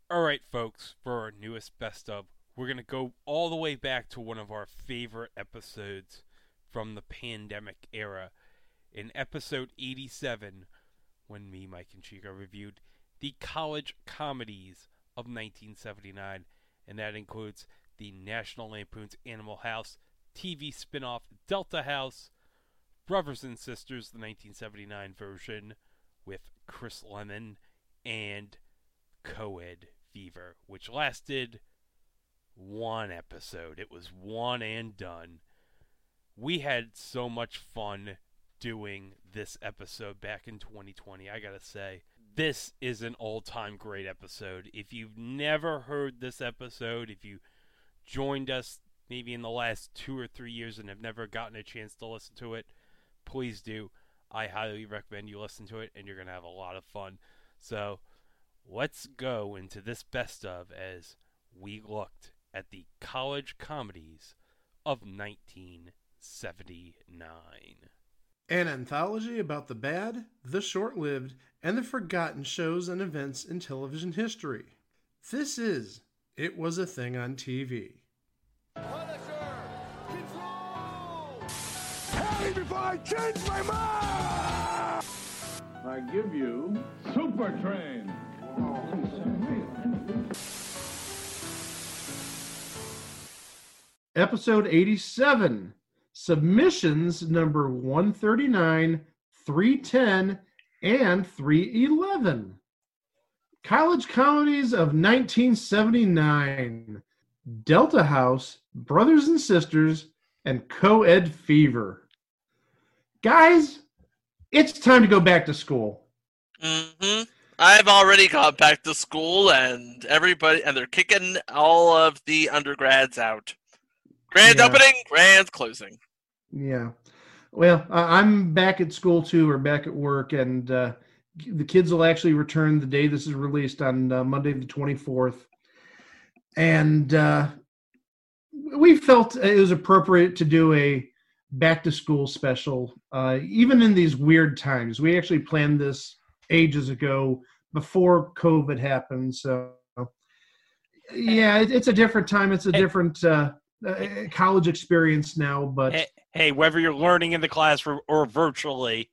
All right, folks, for our newest best of, we're going to go all the way back to one of our favorite episodes from the pandemic era. In episode 87, when me, Mike, and Chico reviewed the college comedies of 1979, and that includes the National Lampoon's Animal House TV spin-off Delta House, Brothers and Sisters, the 1979 version with Chris Lemmon, and Coed Fever, which lasted one episode. It was one and done. We had so much fun doing this episode back in 2020, I gotta say. This is an all-time great episode. If you've never heard this episode, if you joined us maybe in the last 2 or 3 years and have never gotten a chance to listen to it, please do. I highly recommend you listen to it, and you're going to have a lot of fun. So, let's go into this best of as we looked at the college comedies of 1979. An anthology about the bad, the short-lived, and the forgotten shows and events in television history. This is It Was a Thing on TV. Punisher! Control! Hey, before I change my mind! I give you Super Train. Episode 87. Submissions number 139, 310, and 311. College comedies of 1979. Delta House, Brothers and Sisters, and Coed Fever. Guys, it's time to go back to school. Mm-hmm. I've already gone back to school, and they're kicking all of the undergrads out. Grand opening, grand closing. Yeah. Well, I'm back at school too, or back at work, and the kids will actually return the day this is released on Monday the 24th. And we felt it was appropriate to do a back-to-school special, even in these weird times. We actually planned this ages ago, before COVID happened. So, yeah, it's a different time. It's a different college experience now. But hey, whether you're learning in the classroom or virtually,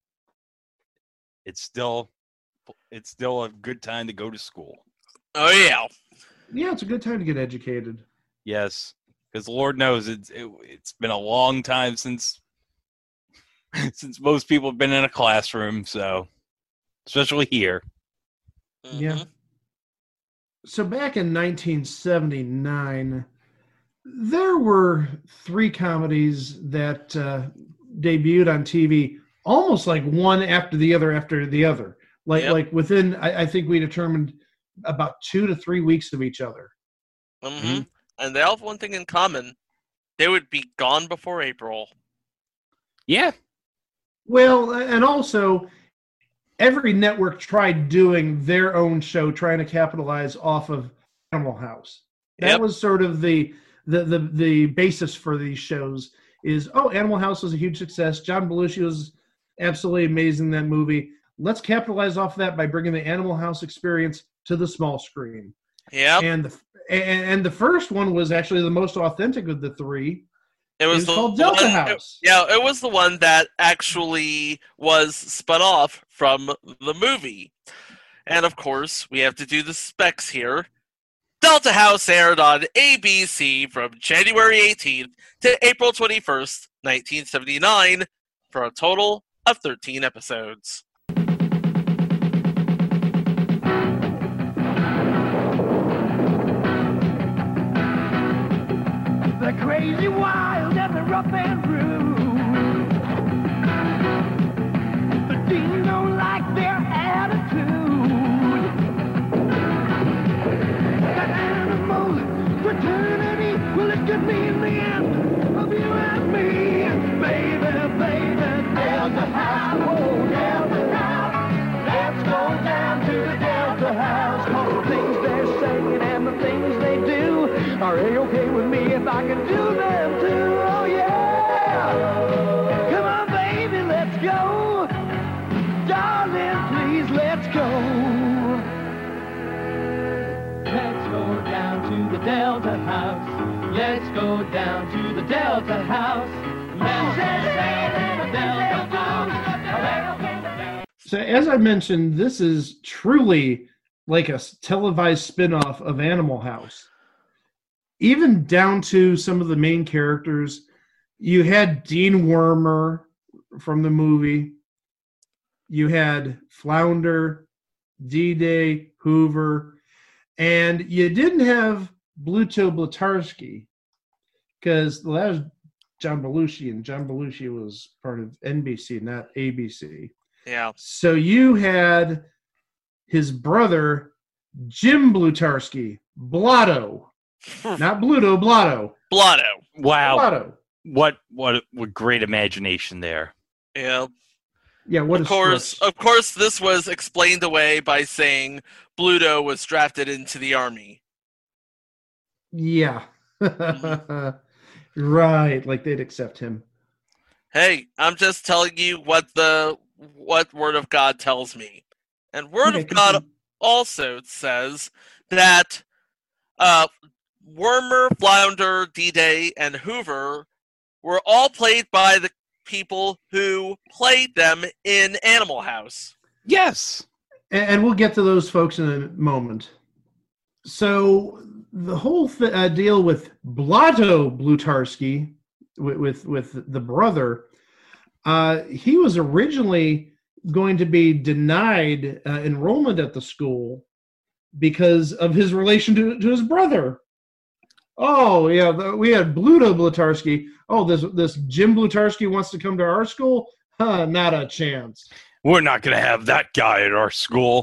it's still a good time to go to school. Oh, yeah. Yeah, it's a good time to get educated. Yes, because Lord knows it's been a long time since most people have been in a classroom, so especially here. Mm-hmm. Yeah. So back in 1979, there were 3 comedies that debuted on TV almost like one after the other. Like within, I think we determined about 2 to 3 weeks of each other. Mm-hmm. And they all have one thing in common. They would be gone before April. Yeah. Well, and also, every network tried doing their own show, trying to capitalize off of Animal House. That was sort of the basis for these shows is, Animal House was a huge success. John Belushi was absolutely amazing in that movie. Let's capitalize off of that by bringing the Animal House experience to the small screen. Yeah. And the first one was actually the most authentic of the 3. It was called Delta House. It was the one that actually was spun off from the movie. And of course, we have to do the specs here. Delta House aired on ABC from January 18th to April 21st, 1979, for a total of 13 episodes. They're crazy, wild, and they're rough and rude. But Dean don't like their attitude. Got animal fraternity. Well, it could mean the end of you and me. Baby, Delta House. Oh, Delta House. Let's go down to the Delta House. 'Cause the things they're saying and the things they do are A-okay with me if I can do them too. Oh, yeah. Come on, baby, let's go. Darling, please, let's go. Delta House. Let's go down to the Delta House. Let's go down to the Delta House. So as I mentioned, this is truly like a televised spin-off of Animal House. Even down to some of the main characters. You had Dean Wormer from the movie. You had Flounder, D-Day, Hoover, and you didn't have Bluto Blutarsky because that was John Belushi, and John Belushi was part of NBC, not ABC. Yeah. So you had his brother, Jim Blutarsky, Blotto. Not Bluto, Blotto. Blotto. Wow. Blotto. What great imagination there. Yeah. Yeah, what Of course, this was explained away by saying Bluto was drafted into the army. Yeah. Right, like they'd accept him. Hey, I'm just telling you what Word of God tells me. And Word Okay, of God continue. also says that Wormer, Flounder, D-Day, and Hoover were all played by the people who played them in Animal House. Yes. And we'll get to those folks in a moment. So the whole deal with Blotto Blutarsky, with the brother, he was originally going to be denied enrollment at the school because of his relation to his brother. Oh, yeah, we had Bluto Blutarsky. Oh, this Jim Blutarsky wants to come to our school? Not a chance. We're not going to have that guy at our school.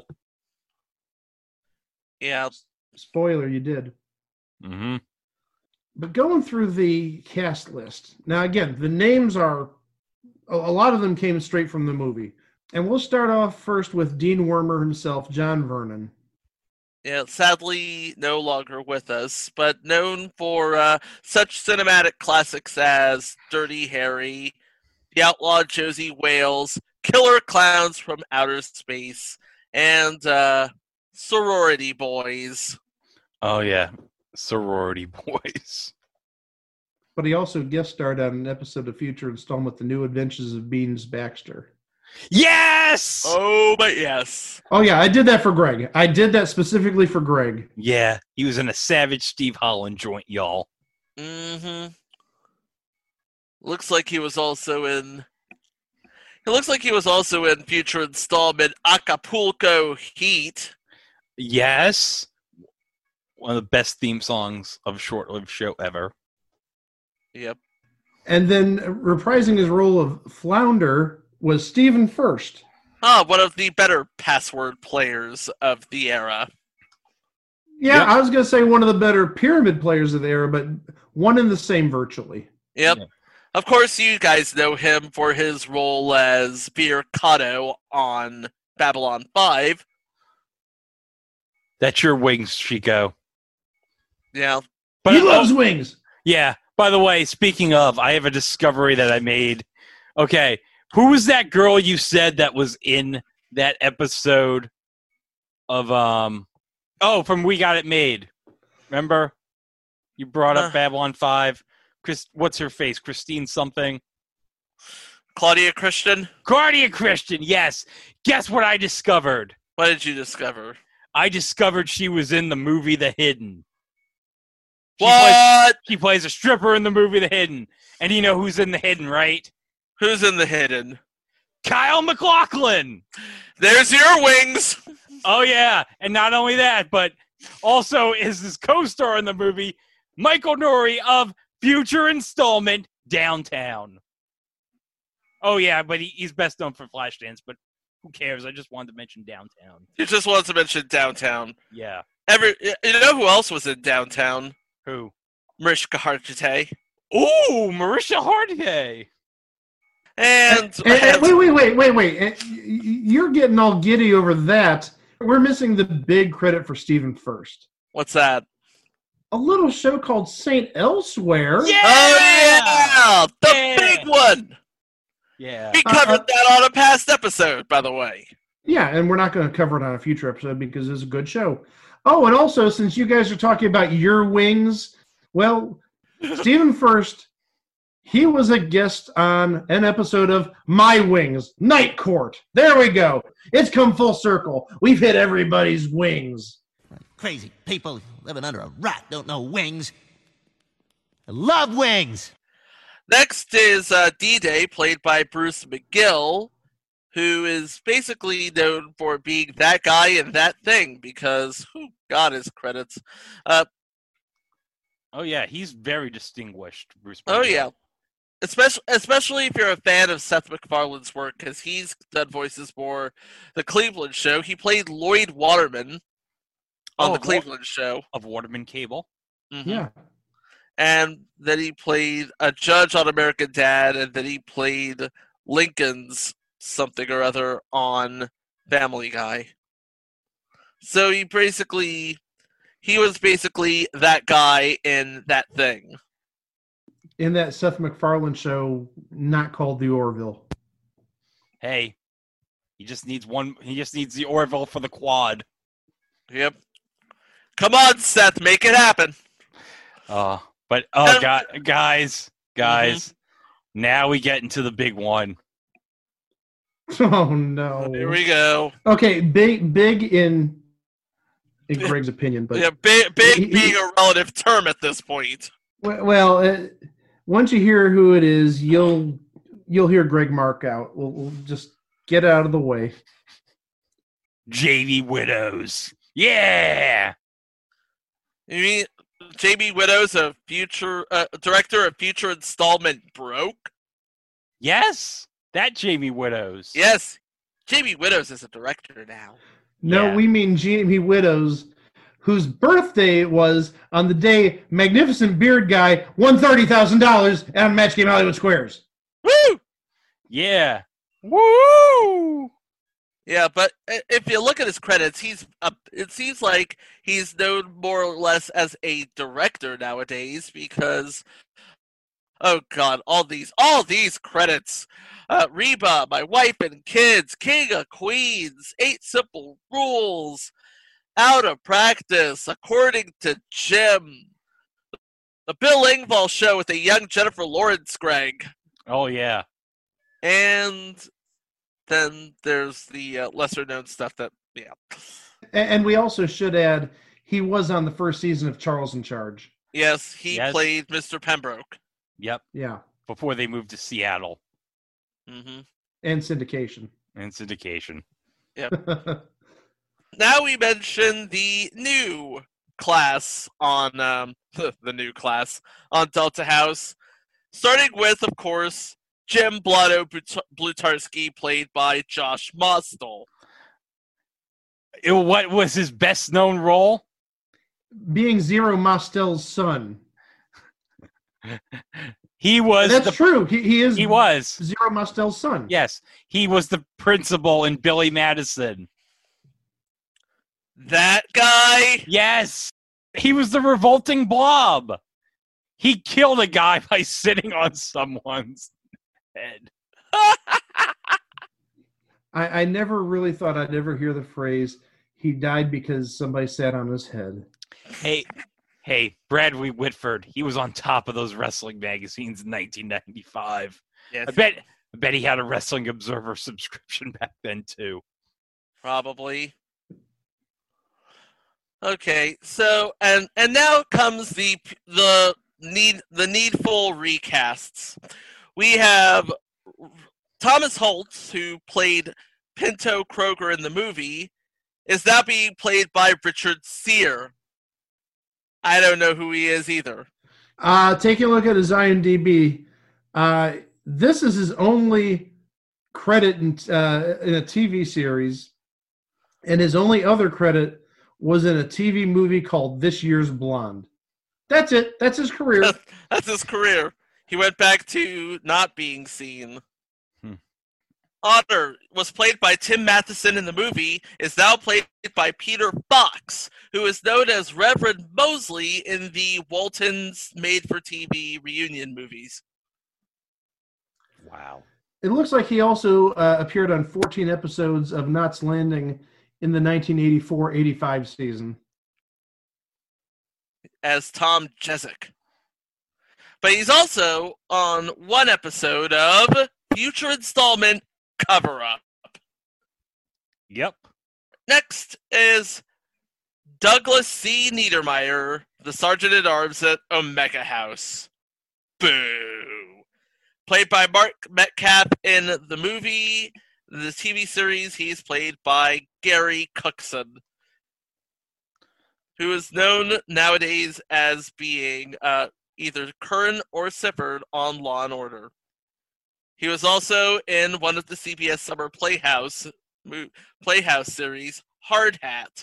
Yeah. Spoiler, you did. Mm-hmm. But going through the cast list, now again, the names are, a lot of them came straight from the movie. And we'll start off first with Dean Wormer himself, John Vernon. Yeah, sadly no longer with us, but known for such cinematic classics as Dirty Harry, The Outlaw Josie Wales, Killer Clowns from Outer Space, and Sorority Boys. Oh, yeah. Sorority Boys. But he also guest starred on an episode of future installment, The New Adventures of Beans Baxter. Yes! Oh, but yes. Oh, yeah, I did that for Greg. I did that specifically for Greg. Yeah, he was in a Savage Steve Holland joint, y'all. Mm-hmm. Looks like he was also in future installment Acapulco Heat. Yes. One of the best theme songs of a short-lived show ever. Yep. And then reprising his role of Flounder was Stephen First. One of the better password players of the era. Yeah, Yep. I was going to say one of the better pyramid players of the era, but one and the same virtually. Yep. Yeah. Of course, you guys know him for his role as Beer Kato on Babylon 5. That's your wings, Chico. Yeah. But He loves wings. Yeah. By the way, speaking of, I have a discovery that I made. Okay. Who was that girl you said that was in that episode of from We Got It Made? Remember? You brought up Babylon 5. What's her face? Christine something. Claudia Christian? Claudia Christian, yes. Guess what I discovered? What did you discover? I discovered she was in the movie The Hidden. She plays a stripper in the movie The Hidden. And you know who's in The Hidden, right? Who's in The Hidden? Kyle MacLachlan. There's your wings! Oh, yeah. And not only that, but also is his co-star in the movie, Michael Nouri of future installment Downtown. Oh, yeah, but he's best known for Flashdance, but who cares? I just wanted to mention Downtown. You just wanted to mention Downtown. Yeah. You know who else was in Downtown? Who? Mariska Hargitay. Ooh, Marisha Hargitay. And Wait. You're getting all giddy over that. We're missing the big credit for Stephen First. What's that? A little show called Saint Elsewhere. Yeah! Oh, yeah! The Yeah. big one! Yeah. We covered that on a past episode, by the way. Yeah, and we're not going to cover it on a future episode because it's a good show. Oh, and also, since you guys are talking about your wings, well, Stephen First, he was a guest on an episode of My Wings, Night Court. There we go. It's come full circle. We've hit everybody's wings. Crazy people living under a rock don't know wings. I love wings. Next is D-Day, played by Bruce McGill, who is basically known for being that guy in that thing because, who got his credits? Oh yeah, he's very distinguished, Bruce. Oh McGill. yeah, especially if you're a fan of Seth MacFarlane's work, because he's done voices for the Cleveland Show. He played Lloyd Waterman on the Cleveland Show of Waterman Cable. Mm-hmm. Yeah. And then he played a judge on American Dad, and then he played Lincoln's something or other on Family Guy. So he was basically that guy in that thing. In that Seth MacFarlane show, not called The Orville. Hey, he just needs one. He just needs the Orville for the quad. Yep. Come on, Seth, make it happen. Guys, now we get into the big one. Oh no! Here we go. Okay, big in Greg's opinion, but yeah, big being a relative term at this point. Well, once you hear who it is, you'll hear Greg mark out. We'll just get out of the way. J.B. Widows, yeah. You mean J.B. Widows, a future director of future installment Broke? Yes, that J.B. Widows. Yes, J.B. Widows is a director now. No, Yeah. we mean Jamie Widows, whose birthday was on the day Magnificent Beard Guy won $30,000 on Match Game Hollywood Squares. Woo! Yeah. Woo! Yeah, but if you look at his credits, it seems like he's known more or less as a director nowadays because, oh god, all these credits. Reba, My Wife and Kids, King of Queens, 8 Simple Rules, Out of Practice, According to Jim, The Bill Engvall Show with a young Jennifer Lawrence, Greg. Oh yeah. And then there's the lesser-known stuff that, yeah. And we also should add, he was on the first season of Charles in Charge. Yes, he Yes. played Mr. Pembroke. Yep. Yeah. Before they moved to Seattle Mm-hmm. And syndication. and syndication. Now we mention the new class on the new class on Delta House, starting with, of course, Jim Blotto Blutarsky, played by Josh Mostel. What was his best known role? Being Zero Mostel's son. He was. That's true. He is. He was. Zero Mostel's son. Yes, he was the principal in Billy Madison. That guy? Yes, he was the revolting blob. He killed a guy by sitting on someone's head. I never really thought I'd ever hear the phrase, he died because somebody sat on his head. Hey, Bradley Whitford. He was on top of those wrestling magazines in 1995. Yes, I bet he had a Wrestling Observer subscription back then too. probably. Okay, so and now comes the needful recasts. We have Thomas Holtz, who played Pinto Kroger in the movie, is now being played by Richard Sear. I don't know who he is either. Taking a look at his IMDb, this is his only credit in a TV series, and his only other credit was in a TV movie called This Year's Blonde. That's it. That's his career. That's his career. He went back to not being seen. Otter was played by Tim Matheson in the movie, is now played by Peter Fox, who is known as Reverend Mosley in the Waltons made-for-TV reunion movies. Wow. It looks like he also appeared on 14 episodes of Knots Landing in the 1984-85 season. as Tom Jezik. But he's also on one episode of future installment Cover Up. Yep. Next is Douglas C. Niedermeyer, the Sergeant at Arms at Omega House. Boo! Played by Mark Metcalf in the movie. The TV series, he's played by Gary Cookson, who is known nowadays as being either Curran or Sippard on Law and Order. He was also in one of the CBS Summer Playhouse series, Hard Hat.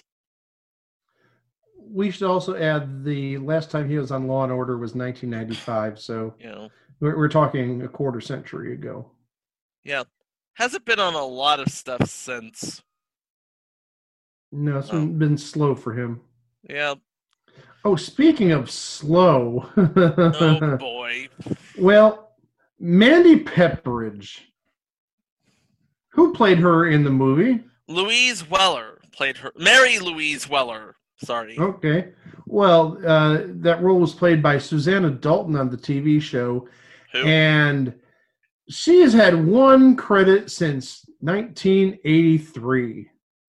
We should also add the last time he was on Law and Order was 1995, so we're talking a quarter century ago. Yeah. Hasn't been on a lot of stuff since. No, it's been slow for him. Yeah. Oh, speaking of slow. Oh, boy. Well, Mandy Pepperidge. Who played her in the movie? Louise Weller played her. Mary Louise Weller. Sorry. Okay. Well, that role was played by Susanna Dalton on the TV show. Who? And she has had one credit since 1983.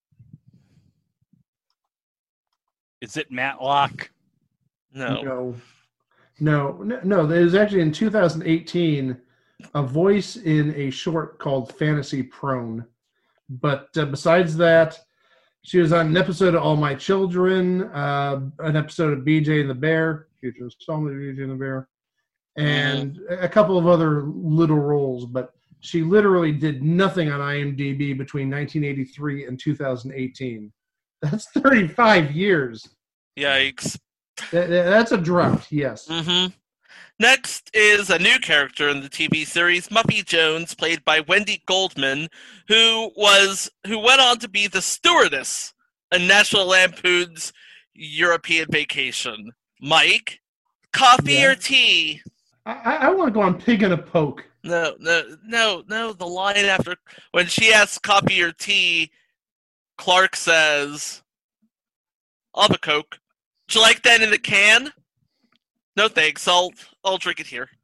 Is it Matlock? No. No. It was actually in 2018, a voice in a short called Fantasy Prone. But besides that, she was on an episode of All My Children, an episode of BJ and the Bear, future installment of BJ and the Bear, and a couple of other little roles. But she literally did nothing on IMDb between 1983 and 2018. That's 35 years. Yikes. That's a drought, yes. Mm-hmm. Next is a new character in the TV series, Muffy Jones, played by Wendy Goldman, who went on to be the stewardess in National Lampoon's European Vacation. Mike, coffee or tea? I want to go on Pig and a Poke. No. The line after when she asks coffee or tea, Clark says, "I'll have a Coke. Would you like that in the can?" "No thanks. I'll drink it here."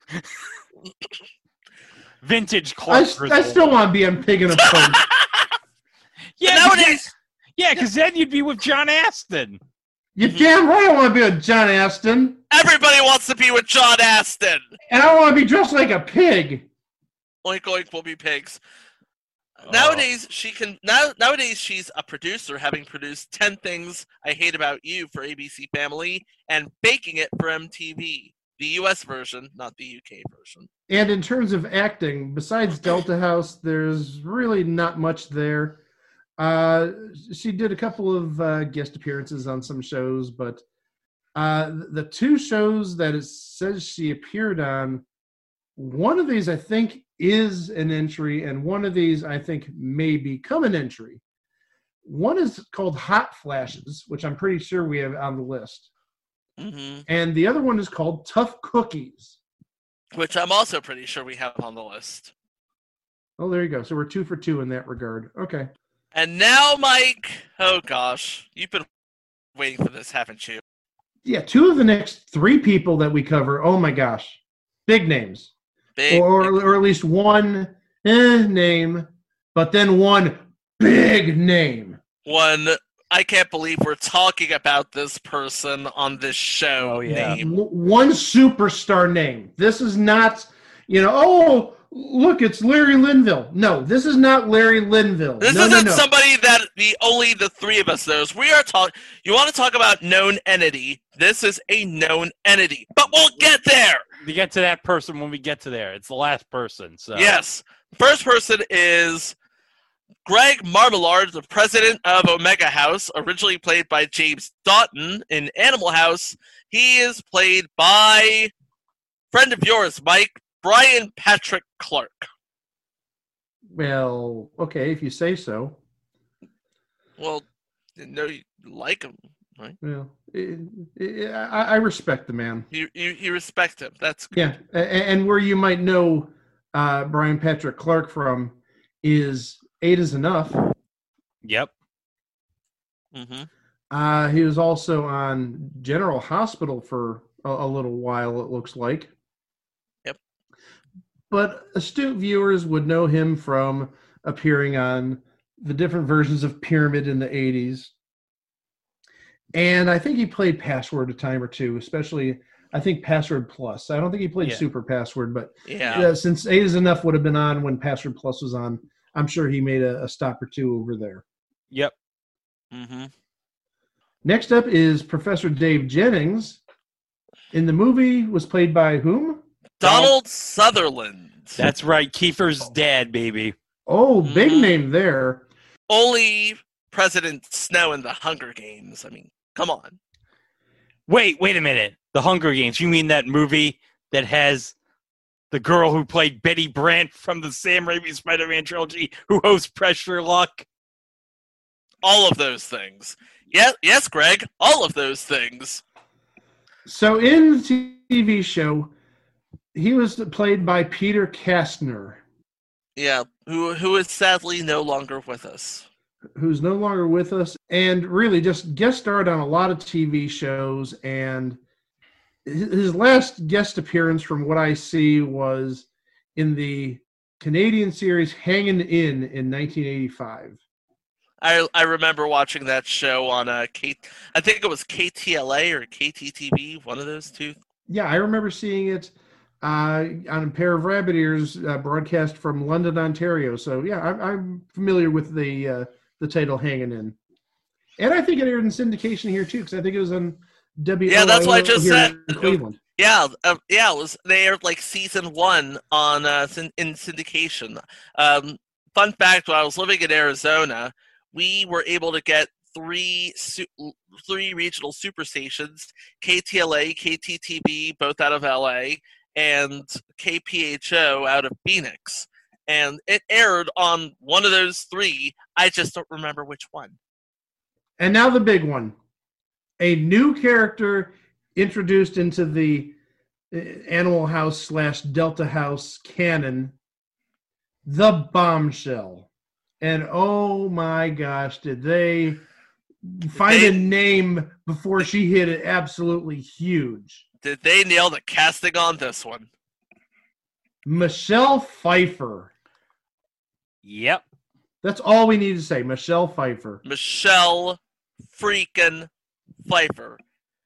Vintage Clark. I still want to be on Pig and a Poke. Nowadays, because then you'd be with John Aston. You're damn right I want to be with John Aston. everybody wants to be with John Aston. And I want to be dressed like a pig. Oink oink will be pigs. Nowadays she's a producer, having produced 10 Things I Hate About You for ABC Family and Baking It for MTV. The US version, not the UK version. And in terms of acting, besides Delta House, there's really not much there. She did a couple of guest appearances on some shows, but the two shows that it says she appeared on, one of these I think is an entry, and one of these I think may become an entry. One is called Hot Flashes, which I'm pretty sure we have on the list. Mm-hmm. And the other one is called Tough Cookies, which I'm also pretty sure we have on the list. Oh, there you go. So we're 2 for 2 in that regard. Okay. And now, Mike, oh gosh, you've been waiting for this, haven't you? Yeah, 2 of the next 3 people that we cover, oh my gosh, big names. Or at least one name, but then one big name. One, I can't believe we're talking about this person on this show. Oh, yeah. Name. One superstar name. This is not, oh, look, it's Larry Linville. No, this is not Larry Linville. This isn't somebody that only the 3 of us knows. We are talking. You want to talk about known entity? This is a known entity, but we'll get there. We get to that person when we get to there. It's the last person. So yes, first person is Greg Marmalard, the president of Omega House, originally played by James Doughton in Animal House. He is played by friend of yours, Mike, Brian Patrick Clark. Well, okay, if you say so. Well, no, you like him, right? Well, I respect the man. You respect him. That's good. Yeah, and where you might know Brian Patrick Clark from is 8 is Enough. Yep. Mm-hmm. He was also on General Hospital for a little while, it looks like. Yep. But astute viewers would know him from appearing on the different versions of Pyramid in the 80s. And I think he played Password a time or two, especially, I think, Password Plus. I don't think he played Yeah. Super Password, but Yeah. since 8 is Enough would have been on when Password Plus was on, I'm sure he made a stop or two over there. Yep. Mm-hmm. Next up is Professor Dave Jennings. In the movie, was played by whom? Donald Sutherland. That's right. Kiefer's dad, baby. Oh, big Mhm. name there. Only President Snow in the Hunger Games. I mean, come on. Wait a minute. The Hunger Games. You mean that movie that has the girl who played Betty Brant from the Sam Raimi Spider-Man trilogy who hosts Pressure Luck? All of those things. Yes, Greg. All of those things. So in the TV show, he was played by Peter Kastner, Yeah, who is sadly no longer with us. who's no longer with us, and really just guest starred on a lot of TV shows. And his last guest appearance, from what I see, was in the Canadian series Hanging In 1985. I remember watching that show on I think it was KTLA or KTTV, one of those two. Yeah, I remember seeing it on a pair of rabbit ears broadcast from London, Ontario. So yeah, I'm familiar with the title Hanging In, and I think it aired in syndication here too, because I think it was on WOIO Yeah, that's what I just here said. in Cleveland. Yeah, it was. They aired like season 1 on in syndication. Fun fact: when I was living in Arizona, we were able to get three regional super stations: KTLA, KTTV, both out of LA, and KPHO out of Phoenix. And it aired on one of those three. I just don't remember which one. And now the big one, a new character introduced into the Animal House / Delta House canon, the Bombshell. And oh my gosh, did they find a name before she hit it absolutely huge. Did they nail the casting on this one? Michelle Pfeiffer. Yep. That's all we need to say. Michelle Pfeiffer. Michelle freaking Pfeiffer.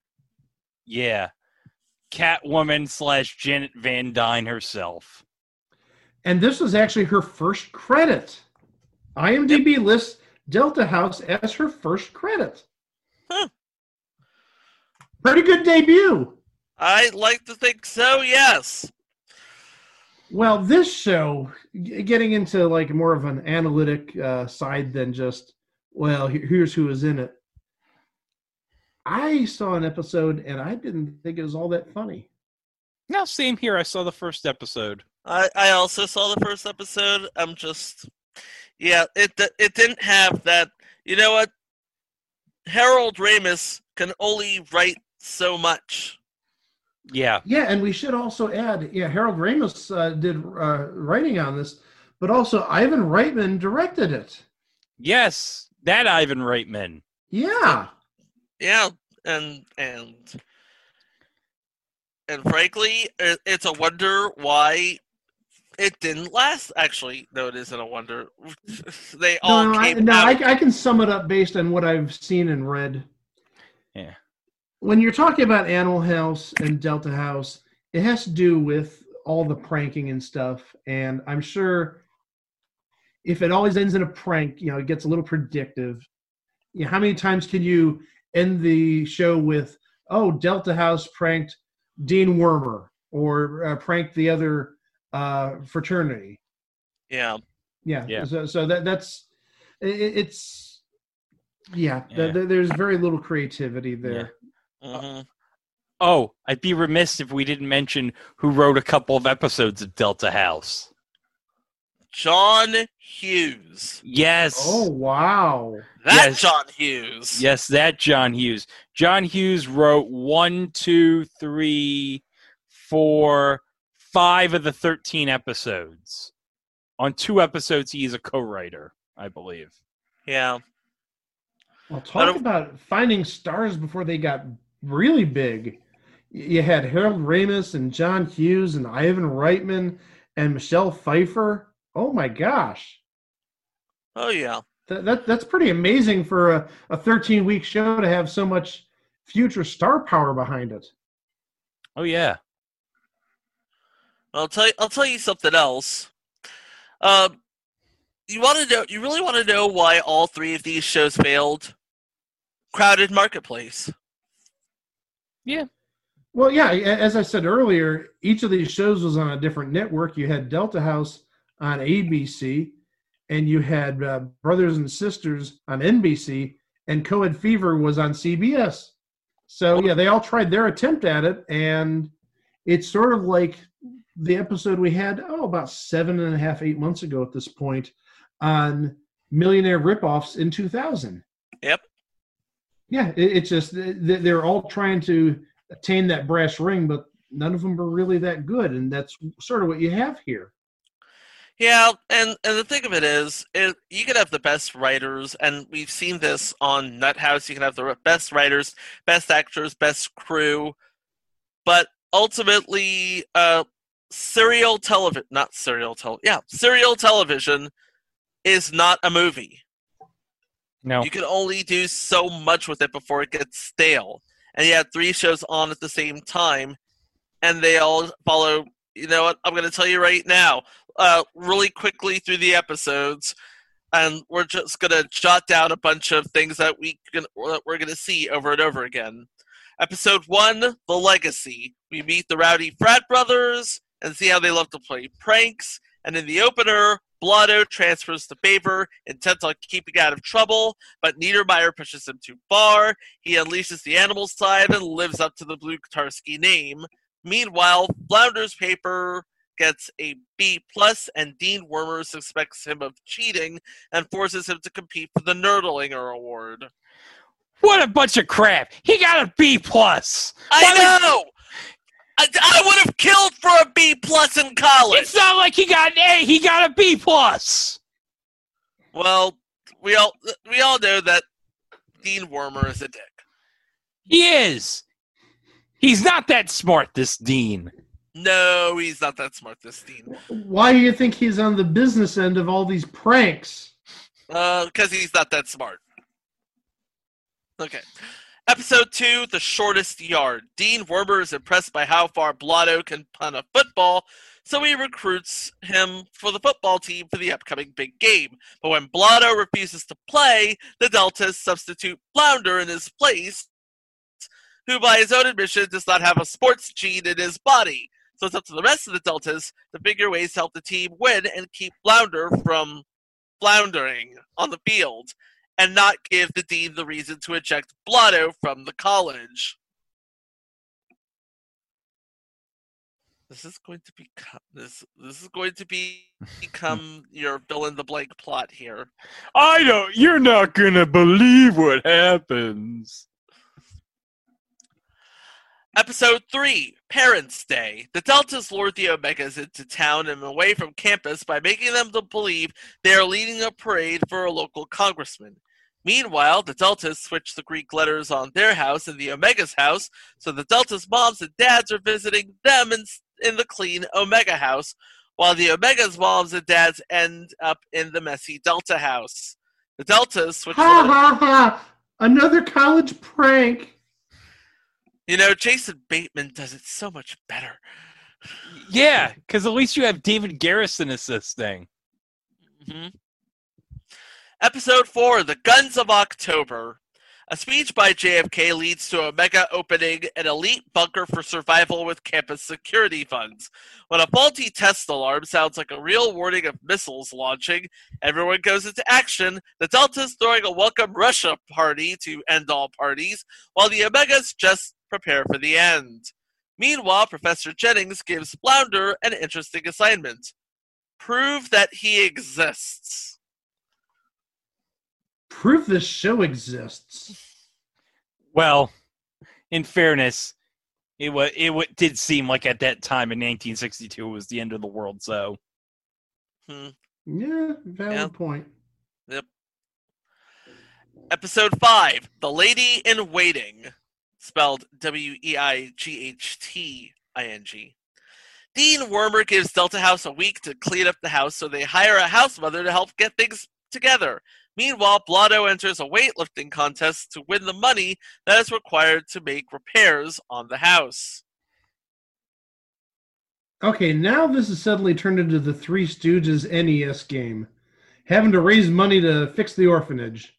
Yeah. Catwoman / Janet Van Dyne herself. And this was actually her first credit. IMDb lists Delta House as her first credit. Huh. Pretty good debut. I like to think so, yes. Well, this show, getting into like more of an analytic side than just, well, here's who is in it. I saw an episode and I didn't think it was all that funny. No, same here. I saw the first episode. I also saw the first episode. I'm just... Yeah, it didn't have that... You know what? Harold Ramis can only write so much. Yeah. Yeah, and we should also add, Harold Ramis did writing on this, but also Ivan Reitman directed it. Yes, that Ivan Reitman. Yeah. Yeah, and frankly, it's a wonder why it didn't last. Actually, no, it isn't a wonder. They all came out. I can sum it up based on what I've seen and read. Yeah. When you're talking about Animal House and Delta House, it has to do with all the pranking and stuff. And I'm sure if it always ends in a prank, it gets a little predictive. How many times can you end the show with, oh, Delta House pranked Dean Wormer or pranked the other fraternity? Yeah. Yeah. So that's it's there's very little creativity there. Mm-hmm. Oh, I'd be remiss if we didn't mention who wrote a couple of episodes of Delta House. John Hughes. Yes. Oh, wow. That John Hughes. Yes, that John Hughes. John Hughes wrote 1, 2, 3, 4, 5 of the 13 episodes. On 2 episodes, he is a co-writer, I believe. Yeah. Well, talk about finding stars before they got really big. You had Harold Ramis and John Hughes and Ivan Reitman and Michelle Pfeiffer. Oh my gosh. Oh yeah. That's pretty amazing for a 13-week show to have so much future star power behind it. Oh yeah. I'll tell you something else. You really want to know why all three of these shows failed? Crowded marketplace. Yeah. Well, yeah, as I said earlier, each of these shows was on a different network. You had Delta House on ABC, and you had Brothers and Sisters on NBC, and Co-Ed Fever was on CBS. So, yeah, they all tried their attempt at it, and it's sort of like the episode we had, about 7.5, 8 months ago at this point on Millionaire Ripoffs in 2000. Yep. Yeah, it's just they're all trying to attain that brass ring, but none of them are really that good, and that's sort of what you have here. Yeah, and the thing of it is, you can have the best writers, and we've seen this on Nut House. You can have the best writers, best actors, best crew, but ultimately, serial television is not a movie. No. You can only do so much with it before it gets stale. And you had 3 shows on at the same time, and they all follow. You know what? I'm going to tell you right now, really quickly through the episodes, and we're just going to jot down a bunch of things that we're going to see over and over again. Episode 1, The Legacy. We meet the rowdy frat brothers and see how they love to play pranks. And in the opener, Blotto transfers to Baber, intent on keeping out of trouble, but Niedermeyer pushes him too far. He unleashes the animal side and lives up to the Blue Katarsky name. Meanwhile, Flounder's paper gets a B+, and Dean Wormer suspects him of cheating and forces him to compete for the Nerdlinger Award. What a bunch of crap! He got a B+. I know! I would have killed for a B+ in college! It's not like he got an A, he got a B+. Well, we all know that Dean Wormer is a dick. He is. He's not that smart, this Dean. No, he's not that smart, this Dean. Why do you think he's on the business end of all these pranks? Because he's not that smart. Okay. Episode 2, The Shortest Yard. Dean Wormer is impressed by how far Blotto can punt a football, so he recruits him for the football team for the upcoming big game. But when Blotto refuses to play, the Deltas substitute Flounder in his place, who by his own admission does not have a sports gene in his body. So it's up to the rest of the Deltas to figure ways to help the team win and keep Flounder from floundering on the field, and not give the Dean the reason to eject Blotto from the college. This is going to become your fill in the blank plot here. You're not gonna believe what happens. Episode 3, Parents' Day. The Deltas lure the Omegas into town and away from campus by making them to believe they are leading a parade for a local congressman. Meanwhile, the Deltas switch the Greek letters on their house and the Omega's house, so the Deltas' moms and dads are visiting them in the clean Omega house, while the Omega's moms and dads end up in the messy Delta house. The Deltas switch Ha ha ha! Another college prank! You know, Jason Bateman does it so much better. Yeah, because at least you have David Garrison assisting. Mm-hmm. Episode 4, The Guns of October. A speech by JFK leads to Omega opening an elite bunker for survival with campus security funds. When a faulty test alarm sounds like a real warning of missiles launching, everyone goes into action, the Deltas throwing a welcome Russia party to end all parties, while the Omegas just prepare for the end. Meanwhile, Professor Jennings gives Flounder an interesting assignment. Prove that he exists. Prove this show exists. Well, in fairness, it did seem like at that time in 1962 it was the end of the world, so. Yeah, valid point. Yep. Episode 5, The Lady in Waiting, spelled Weighting. Dean Wormer gives Delta House a week to clean up the house, so they hire a house mother to help get things together. Meanwhile, Blotto enters a weightlifting contest to win the money that is required to make repairs on the house. Okay, now this has suddenly turned into the Three Stooges NES game. Having to raise money to fix the orphanage.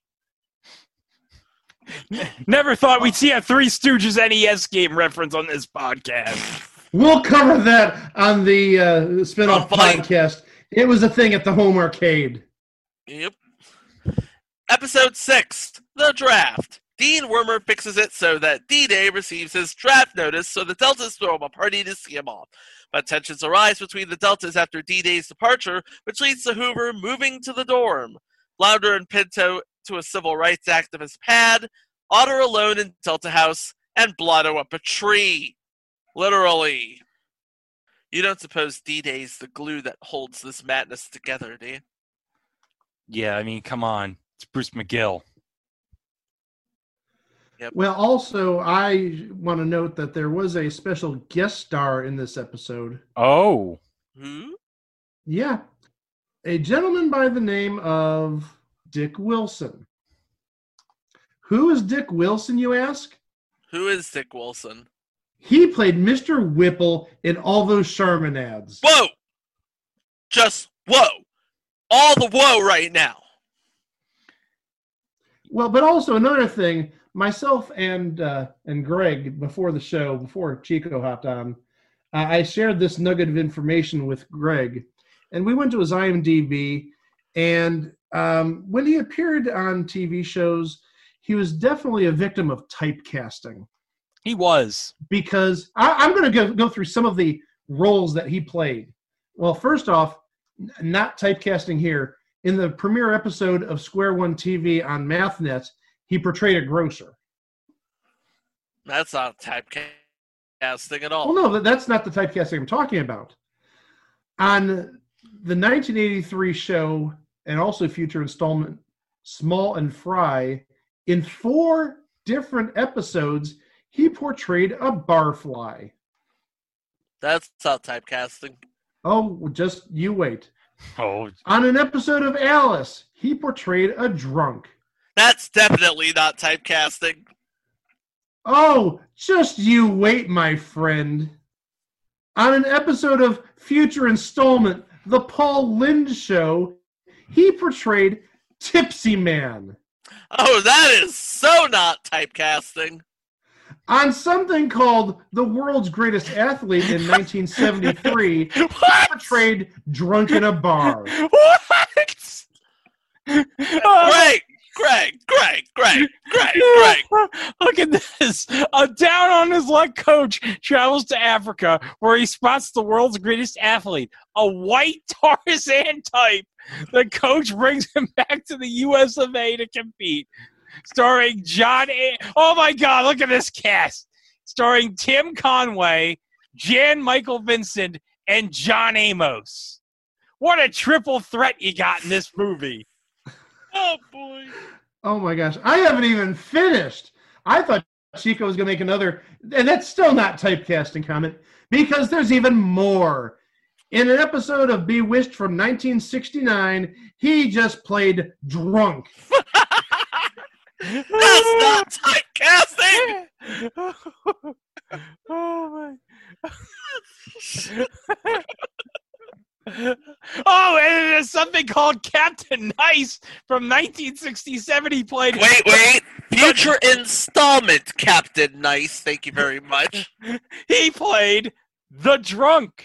Never thought we'd see a Three Stooges NES game reference on this podcast. We'll cover that on the spin-off Oh, boy. podcast. It was a thing at the home arcade. Yep. Episode 6, The Draft. Dean Wormer fixes it so that D-Day receives his draft notice, so the Deltas throw him a party to see him off. But tensions arise between the Deltas after D-Day's departure, which leads to Hoover moving to the dorm. Flounder and Pinto to a civil rights activist pad, Otter alone in Delta House, and Blotto up a tree. Literally. You don't suppose D-Day's the glue that holds this madness together, do you? Yeah, I mean, come on. It's Bruce McGill. Well, also, I want to note that there was a special guest star in this episode. Oh. Who? Yeah. A gentleman by the name of Dick Wilson. Who is Dick Wilson, you ask? Who is Dick Wilson? He played Mr. Whipple in all those Charmin ads. Whoa! Just whoa! All the whoa right now. Well, but also another thing, myself and Greg, before the show, before Chico hopped on, I shared this nugget of information with Greg, and we went to his IMDb, and when he appeared on TV shows, he was definitely a victim of typecasting. He was. Because I'm going to go through some of the roles that he played. Well, first off, not typecasting here. In the premiere episode of Square One TV on MathNet, he portrayed a grocer. That's not typecasting at all. Well, no, that's not the typecasting I'm talking about. On the 1983 show, and also future installment, Small and Fry, in 4 different episodes, he portrayed a barfly. That's not typecasting. Oh, just you wait. Oh. On an episode of Alice, he portrayed a drunk. That's definitely not typecasting. Oh, just you wait, my friend. On an episode of future installment, The Paul Lynde Show, he portrayed Tipsy Man. Oh, that is so not typecasting. On something called The World's Greatest Athlete in 1973, he portrayed Drunk in a Bar. What? Greg. Look at this. A down on his luck coach travels to Africa where he spots the world's greatest athlete, a white Tarzan type. The coach brings him back to the US of A to compete. Starring John A. Oh my God, look at this cast. Starring Tim Conway, Jan Michael Vincent, and John Amos. What a triple threat you got in this movie. Oh, boy. Oh my gosh, I haven't even finished. I thought Chico was going to make another, and that's still not typecasting comment, because there's even more. In an episode of Bewitched from 1969, he just played drunk. That's not typecasting! Oh my. Oh, and there's something called Captain Nice from 1967. He played. Wait. Future installment, Captain Nice. Thank you very much. He played the drunk.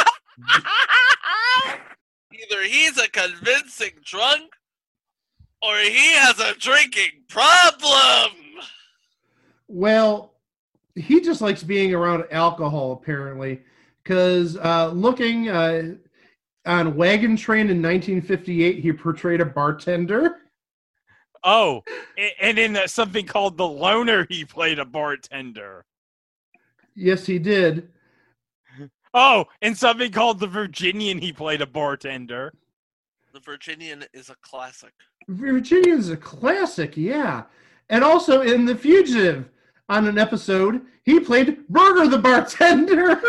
Either he's a convincing drunk or he has a drinking problem. Well, he just likes being around alcohol, apparently, because looking on Wagon Train in 1958, he portrayed a bartender. Oh, and in something called The Loner, he played a bartender. Yes, he did. Oh, in something called The Virginian, he played a bartender. The Virginian is a classic. Virginian's a classic, yeah. And also in The Fugitive, on an episode, he played Burger the bartender.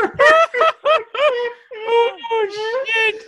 Oh, shit.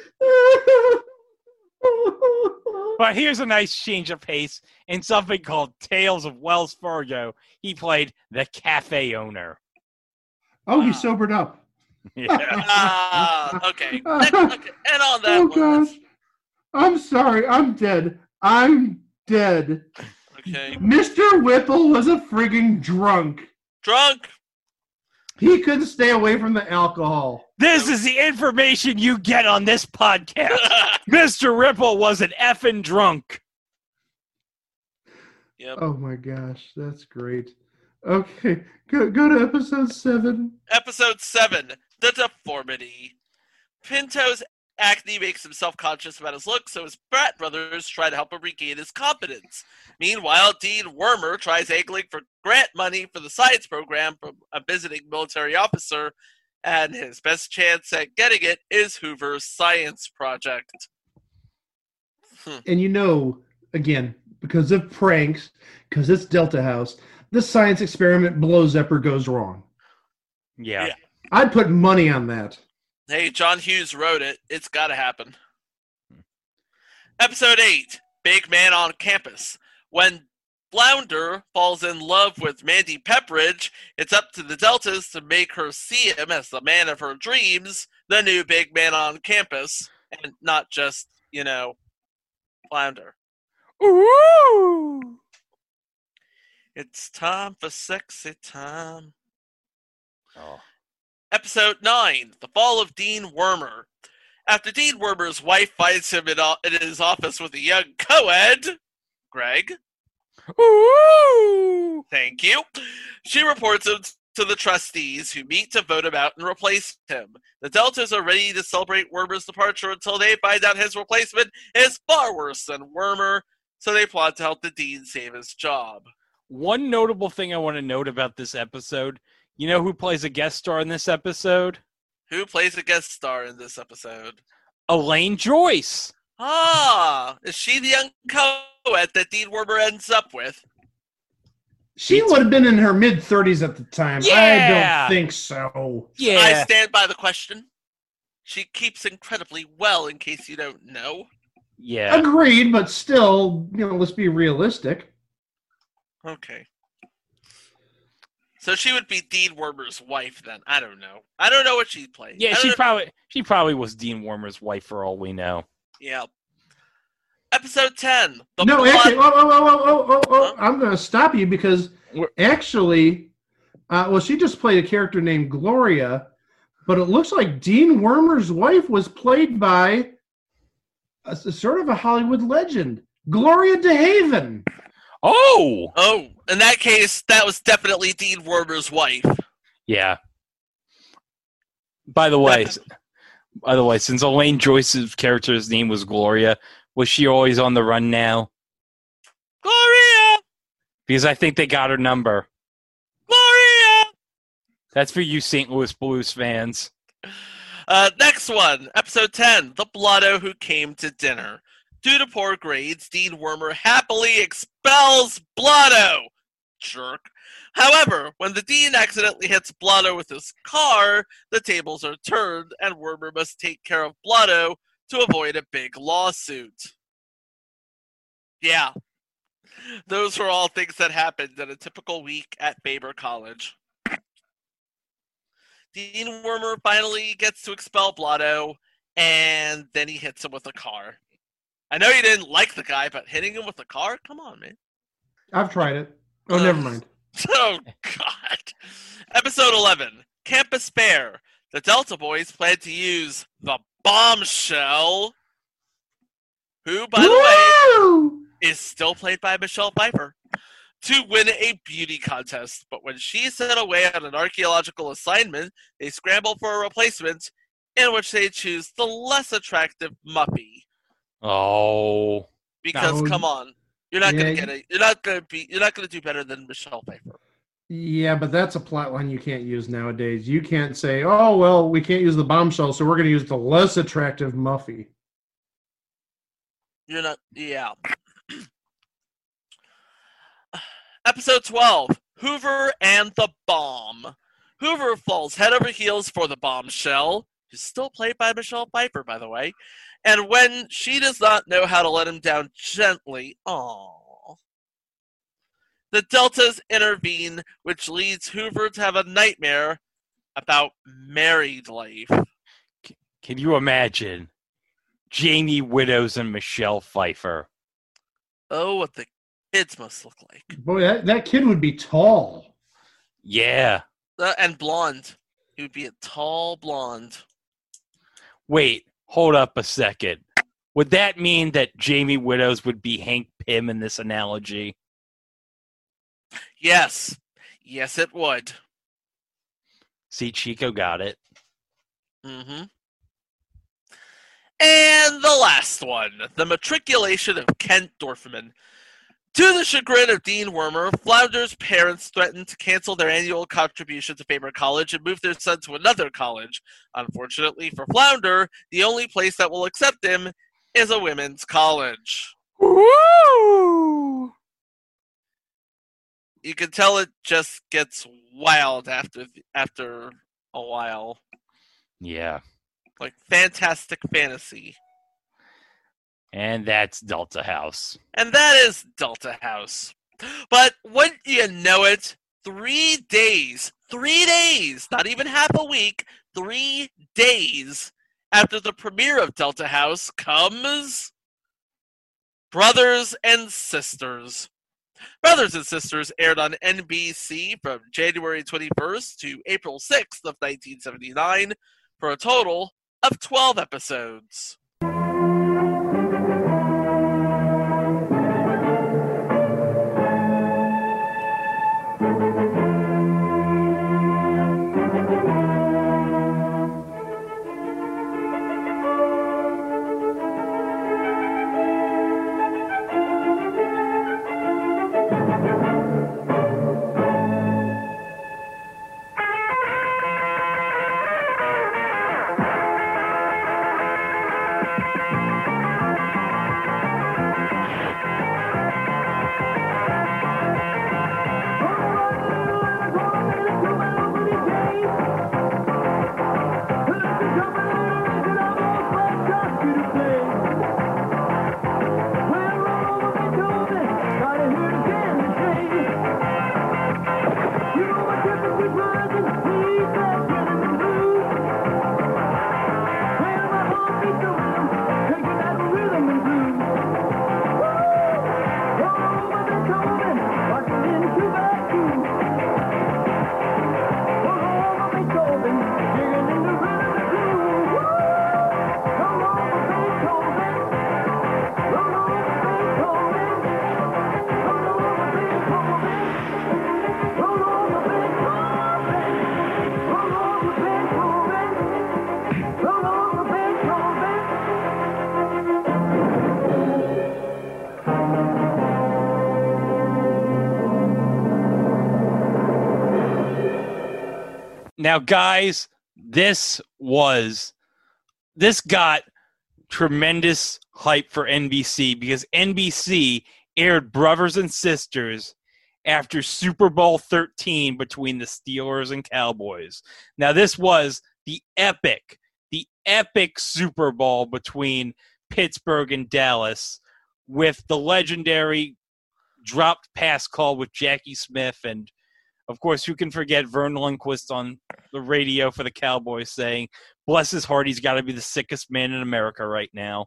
But here's a nice change of pace. In something called Tales of Wells Fargo, he played the cafe owner. Oh, he sobered up. Yeah. Okay. And on that Oh, one, gosh. I'm sorry. I'm dead. I'm dead. okay. Mr. Whipple was a friggin' drunk. Drunk. He couldn't stay away from the alcohol. This is the information you get on this podcast. Mr. Ripple was an effing drunk. Yep. Oh my gosh, that's great. Okay, go to episode 7. Episode 7, The Deformity. Pinto's acne makes him self-conscious about his look, so his frat brothers try to help him regain his confidence. Meanwhile, Dean Wormer tries angling for grant money for the science program from a visiting military officer, and his best chance at getting it is Hoover's science project. And you know, again, because of pranks, because it's Delta House, the science experiment blows up or goes wrong. Yeah. Yeah. I'd put money on that. Hey, John Hughes wrote it. It's got to happen. Episode 8, Big Man on Campus. When Flounder falls in love with Mandy Pepperidge, it's up to the Deltas to make her see him as the man of her dreams, the new big man on campus, and not just, Flounder. Ooh. It's time for sexy time. Oh. Episode 9, The Fall of Dean Wormer. After Dean Wormer's wife finds him in his office with a young co-ed, Greg. Ooh. Thank you. She reports him to the trustees, who meet to vote him out and replace him. The Deltas are ready to celebrate Wormer's departure until they find out his replacement is far worse than Wormer, so they plot to help the dean save his job. One notable thing I want to note about this episode, you know who plays a guest star in this episode? Who plays a guest star in this episode? Elaine Joyce. Ah, is she the young co-ed that Dean Wormer ends up with? She would have been in her mid-30s at the time. Yeah. I don't think so. I Yeah. stand by the question. She keeps incredibly well, in case you don't know. Yeah. Agreed, but still, let's be realistic. Okay. So she would be Dean Wormer's wife then. I don't know. I don't know what she plays. Yeah, she probably was Dean Wormer's wife for all we know. Yeah. Episode 10. No, actually, Huh? I'm going to stop you because actually, she just played a character named Gloria, but it looks like Dean Wormer's wife was played by a sort of a Hollywood legend, Gloria DeHaven. Oh! Oh, in that case, that was definitely Dean Wormer's wife. Yeah. By the way, since Elaine Joyce's character's name was Gloria, was she always on the run now? Gloria! Because I think they got her number. Gloria! That's for you St. Louis Blues fans. Next one. Episode 10. The Blotto Who Came to Dinner. Due to poor grades, Dean Wormer happily expels Blotto. Jerk. However, when the dean accidentally hits Blotto with his car, the tables are turned, and Wormer must take care of Blotto to avoid a big lawsuit. Yeah. Those were all things that happened in a typical week at Baber College. Dean Wormer finally gets to expel Blotto, and then he hits him with a car. I know you didn't like the guy, but hitting him with a car? Come on, man. I've tried it. Oh, never mind. Oh, God. Episode 11, Campus Fair. The Delta Boys plan to use the Bombshell, who, by the way, Woo! is still played by Michelle Pfeiffer, to win a beauty contest. But when she's sent away on an archaeological assignment, they scramble for a replacement, in which they choose the less attractive Muppy. Oh. Because No. come on, you're not Yeah. gonna get it. You're not gonna do better than Michelle Pfeiffer. Yeah, but that's a plot line you can't use nowadays. You can't say, "Oh, well, we can't use the Bombshell, so we're going to use the less attractive Muffy." You're not. Yeah. Episode 12, Hoover and the Bomb. Hoover falls head over heels for the bombshell, who's still played by Michelle Pfeiffer, by the way. And when she does not know how to let him down gently, the Deltas intervene, which leads Hoover to have a nightmare about married life. Can you imagine Jamie Widows and Michelle Pfeiffer? Oh, what the kids must look like. Boy, that kid would be tall. Yeah. And blonde. He would be a tall blonde. Wait, hold up a second. Would that mean that Jamie Widows would be Hank Pym in this analogy? Yes. Yes, it would. See, Chico got it. Mm-hmm. And the last one, the matriculation of Kent Dorfman. To the chagrin of Dean Wormer, Flounder's parents threatened to cancel their annual contribution to Faber College and move their son to another college. Unfortunately for Flounder, the only place that will accept him is a women's college. Woo! You can tell it just gets wild after a while. Yeah. Like Fantastic Fantasy. And that's Delta House. And that is Delta House. But wouldn't you know it, 3 days, not even half a week, 3 days after the premiere of Delta House comes Brothers and Sisters. Brothers and Sisters aired on NBC from January 21st to April 6th of 1979 for a total of 12 episodes. Now, guys, this got tremendous hype for NBC because NBC aired Brothers and Sisters after Super Bowl 13 between the Steelers and Cowboys. Now, this was the epic Super Bowl between Pittsburgh and Dallas with the legendary dropped pass call with Jackie Smith. And, of course, who can forget Vern Lundquist on the radio for the Cowboys saying, bless his heart, he's got to be the sickest man in America right now.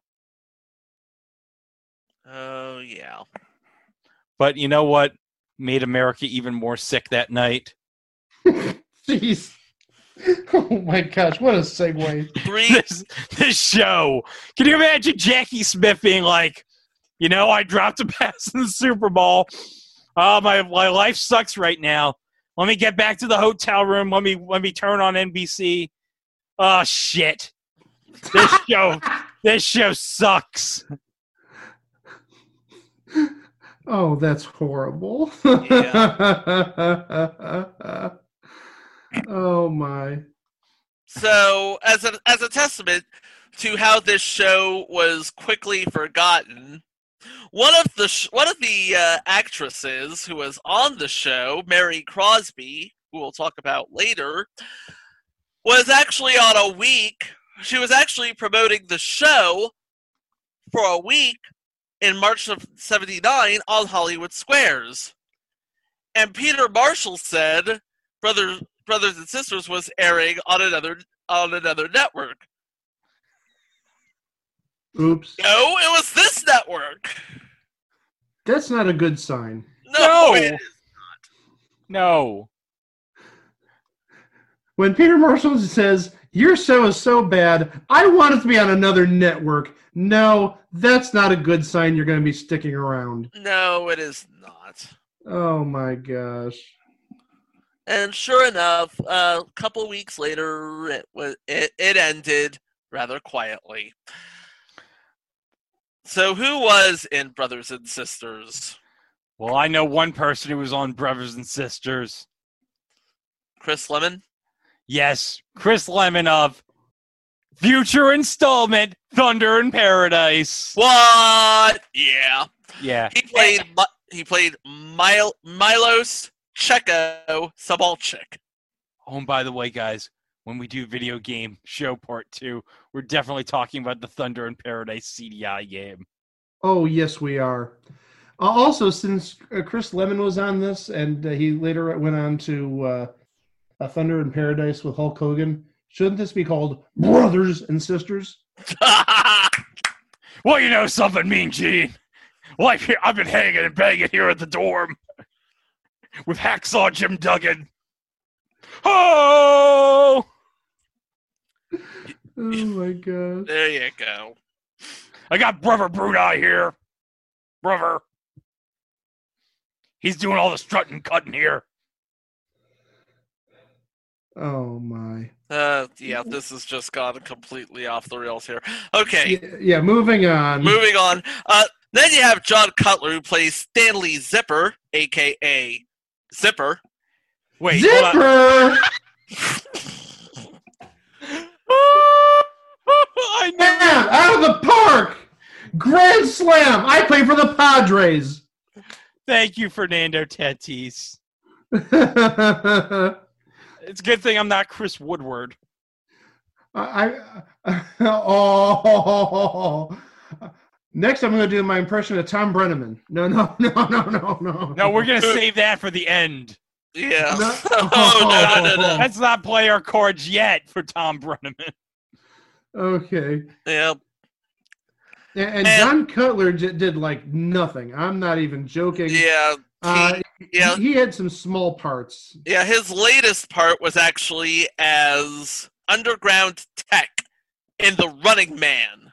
Oh, yeah. But you know what made America even more sick that night? Jeez. Oh, my gosh. What a segue. This show. Can you imagine Jackie Smith being like, you know, I dropped a pass in the Super Bowl. Oh, my life sucks right now. Let me get back to the hotel room. Let me turn on NBC. Oh, shit. This show sucks. Oh, that's horrible. Yeah. Oh, my. So, as a testament, to how this show was quickly forgotten, one of the actresses who was on the show, Mary Crosby, who we'll talk about later, was actually on a week. She was actually promoting the show for a week in March of '79 on Hollywood Squares. And Peter Marshall said Brothers and Sisters was airing on another network. Oops. No, it was this network. That's not a good sign. No, it is. No. When Peter Marshall says, your show is so bad, I want it to be on another network. No, that's not a good sign you're going to be sticking around. No, it is not. Oh my gosh. And sure enough, a couple weeks later, it ended rather quietly. So who was in Brothers and Sisters? Well, I know one person who was on Brothers and Sisters. Chris Lemon? Yes, Chris Lemon of future installment Thunder in Paradise. What? Yeah. Yeah. He played Milos Checo Sabalchik. Oh, and by the way, guys, when we do video game show part 2, we're definitely talking about the Thunder in Paradise CDI game. Oh, yes, we are. Also, since Chris Lemon was on this, and he later went on to Thunder in Paradise with Hulk Hogan, shouldn't this be called Brothers and Sisters? Well, you know something, Mean Gene. Well, I've been hanging and banging here at the dorm with Hacksaw Jim Duggan. Oh! Oh, my God. There you go. I got Brother Brunei here. Brother. He's doing all the strutting cutting here. Oh, my. Yeah, this has just gone completely off the rails here. Okay. Yeah, moving on. Moving on. Then you have John Cutler, who plays Stanley Zipper, a.k.a. Zipper. Wait, Zipper! I knew Bam! Out of the park! Grand slam! I play for the Padres. Thank you, Fernando Tatis. I It's a good thing I'm not Chris Woodward. oh. Next, I'm going to do my impression of Tom Brenneman. No. No, we're going to save that for the end. Yeah. No. Oh, no. Let's not play our cards yet for Tom Brenneman. Okay. Yeah. And John Cutler did like nothing. I'm not even joking. Yeah. He had some small parts. Yeah, his latest part was actually as underground tech in The Running Man.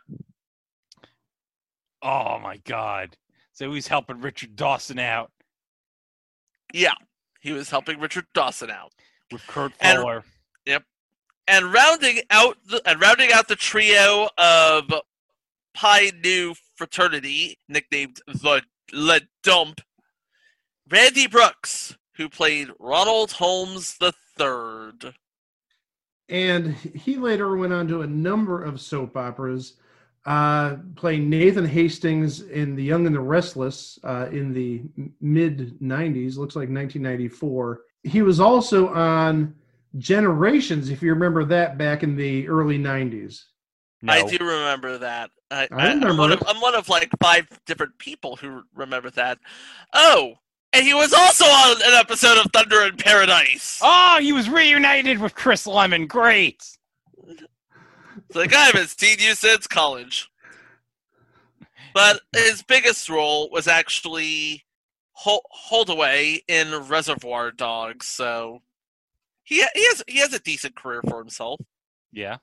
Oh, my God. So he's helping Richard Dawson out Yeah, he was helping Richard Dawson out. with Kurt Fuller. And rounding out the trio of Pi Nu fraternity, nicknamed the Le Dump, Randy Brooks, who played Ronald Holmes III. And he later went on to a number of soap operas, playing Nathan Hastings in The Young and the Restless in the mid-'90s, looks like 1994. He was also on Generations, if you remember that, back in the early 90s. No. I do remember that. I remember I'm one of like 5 different people who remember that. Oh, and he was also on an episode of Thunder in Paradise. Oh, he was reunited with Chris Lemon. Great. It's like, I haven't seen you since college. But his biggest role was actually Holdaway in Reservoir Dogs, so he has a decent career for himself. Yeah.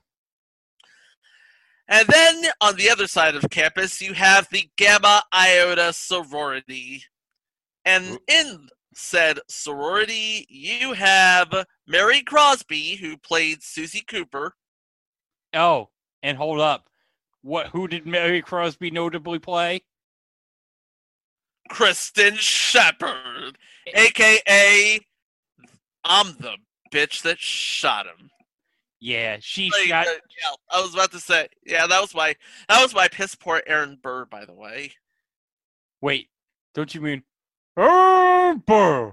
And then on the other side of campus, you have the Gamma Iota sorority. And in said sorority, you have Mary Crosby, who played Susie Cooper. Oh, and hold up. Who did Mary Crosby notably play? Kristen Shepard, a.k.a. I'm the bitch that shot him. Yeah, she Like, shot. yeah, I was about to say. Yeah, that was my piss poor Aaron Burr, by the way. Wait, don't you mean? Oh, Burr.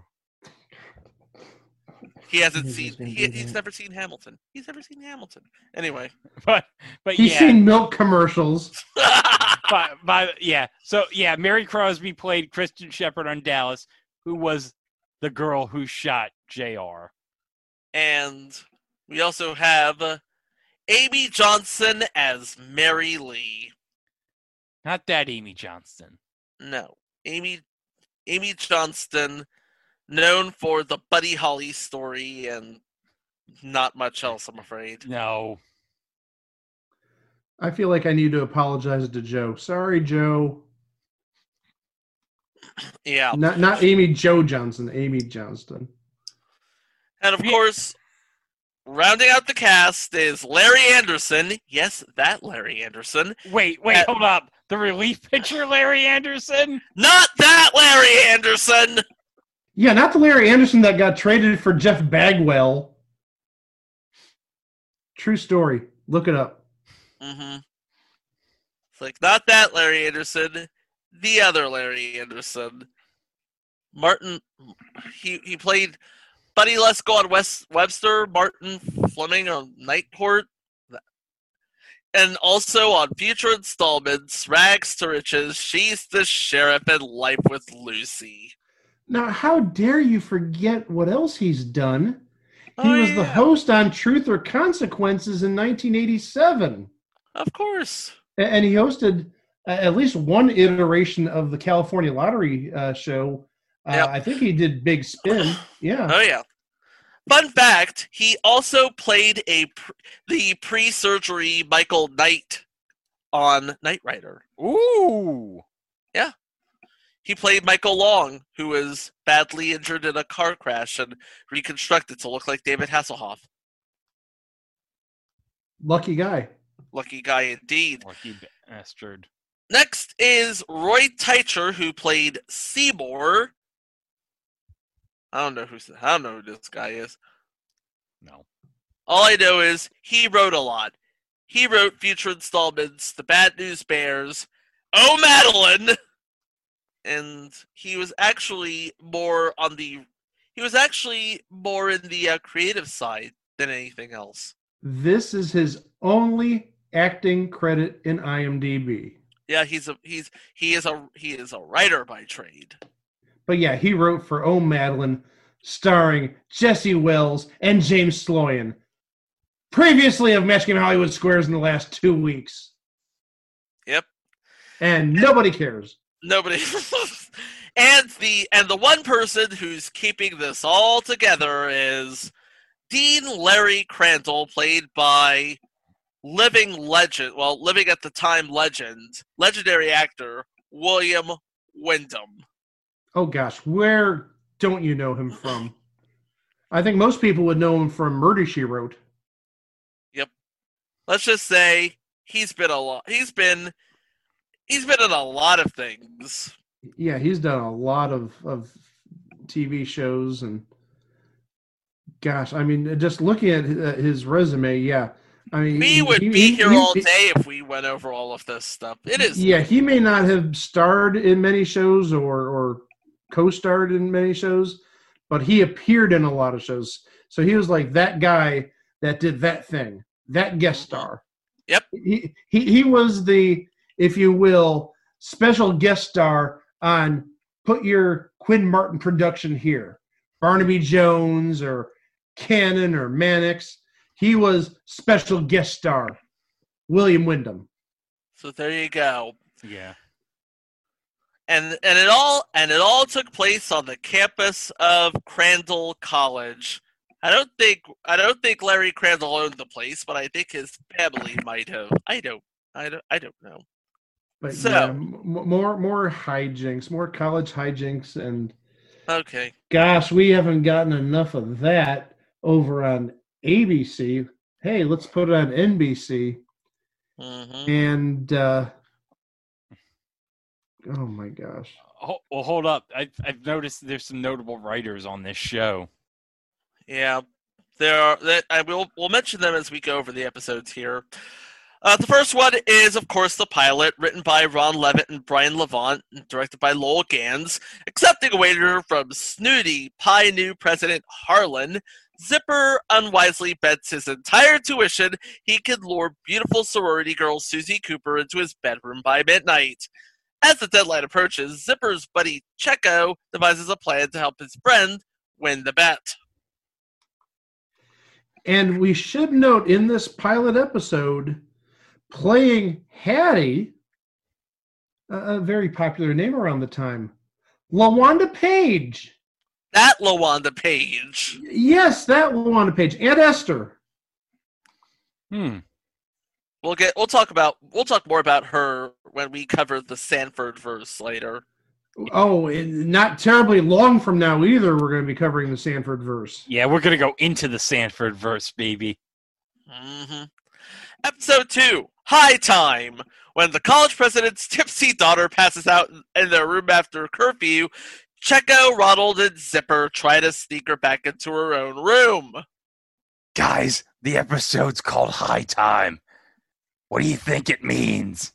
He hasn't He's seen. just gonna He's do that. never seen Hamilton. He's never seen Hamilton. Anyway. But He's yeah, seen milk commercials. yeah. So yeah, Mary Crosby played Kristen Shepard on Dallas, who was the girl who shot Jr. And we also have Amy Johnson as Mary Lee. Not that Amy Johnston. No, Amy Johnston, known for the Buddy Holly story and not much else, I'm afraid. No. I feel like I need to apologize to Joe. Sorry, Joe. Yeah. Not Amy Jo Johnson, Amy Johnston. And of course, rounding out the cast is Larry Anderson. Yes, that Larry Anderson. Wait, hold up. The relief pitcher, Larry Anderson? Not that Larry Anderson! Yeah, not the Larry Anderson that got traded for Jeff Bagwell. True story. Look it up. Mm-hmm. It's like, not that Larry Anderson, the other Larry Anderson. Martin, he played Buddy Lesko on Webster, Martin Fleming on Night Court, and also on future installments, Rags to Riches, She's the Sheriff, and Life with Lucy. Now, how dare you forget what else he's done? He was the host on Truth or Consequences in 1987. Of course. And he hosted at least one iteration of the California Lottery show. Yep. I think he did Big Spin. Yeah. Oh, yeah. Fun fact, he also played the pre-surgery Michael Knight on Knight Rider. Ooh. Yeah. He played Michael Long, who was badly injured in a car crash and reconstructed to look like David Hasselhoff. Lucky guy. Lucky guy indeed. Lucky bastard. Next is Roy Teicher, who played Seymour. I don't know who this guy is. No. All I know is he wrote a lot. He wrote future installments, The Bad News Bears, Oh Madeline, and he was actually more in the creative side than anything else. This is his only acting credit in IMDb. Yeah, he is a writer by trade. But yeah, he wrote for Oh Madeline, starring Jesse Wells and James Sloyan. Previously of Match Game Hollywood Squares in the last 2 weeks. Yep. And nobody cares. Nobody. and the one person who's keeping this all together is Dean Larry Crandall, played by living at the time legendary actor William Wyndham. Oh gosh, where don't you know him from? I think most people would know him from Murder, She Wrote. Yep. Let's just say he's been in a lot of things. Yeah, he's done a lot of TV shows, and gosh, I mean, just looking at his resume, yeah. I mean, we would be here all day if we went over all of this stuff. It is. Yeah, he may not have starred in many shows or co-starred in many shows, but he appeared in a lot of shows. So he was like that guy that did that thing, that guest star. Yep. He was the, if you will, special guest star on Put Your Quinn Martin production here. Barnaby Jones or Cannon or Mannix. He was special guest star. William Wyndham. So there you go. Yeah. And it all took place on the campus of Crandall College. I don't think Larry Crandall owned the place, but I think his family might have. I don't know. But so, yeah, more hijinks, more college hijinks, and okay. Gosh, we haven't gotten enough of that over on ABC. Hey, let's put it on NBC. Mm-hmm. And oh my gosh. Well, hold up. I've noticed there's some notable writers on this show. Yeah. We'll mention them as we go over the episodes here. The first one is, of course, the pilot, written by Ron Levitt and Brian Levant, and directed by Lowell Gans. Accepting a wager from snooty Pi Nu President Harlan, Zipper unwisely bets his entire tuition he can lure beautiful sorority girl Susie Cooper into his bedroom by midnight. As the deadline approaches, Zipper's buddy Checo devises a plan to help his friend win the bet. And we should note in this pilot episode, playing Hattie, a very popular name around the time, LaWanda Page. That LaWanda Page. Yes, that LaWanda Page. And Esther. We'll talk more about her when we cover the Sanford verse later. Oh, and not terribly long from now either, we're going to be covering the Sanford verse. Yeah, we're going to go into the Sanford verse, baby. Mm-hmm. Episode 2, High Time. When the college president's tipsy daughter passes out in their room after curfew, Checo, Ronald, and Zipper try to sneak her back into her own room. Guys, the episode's called High Time. What do you think it means?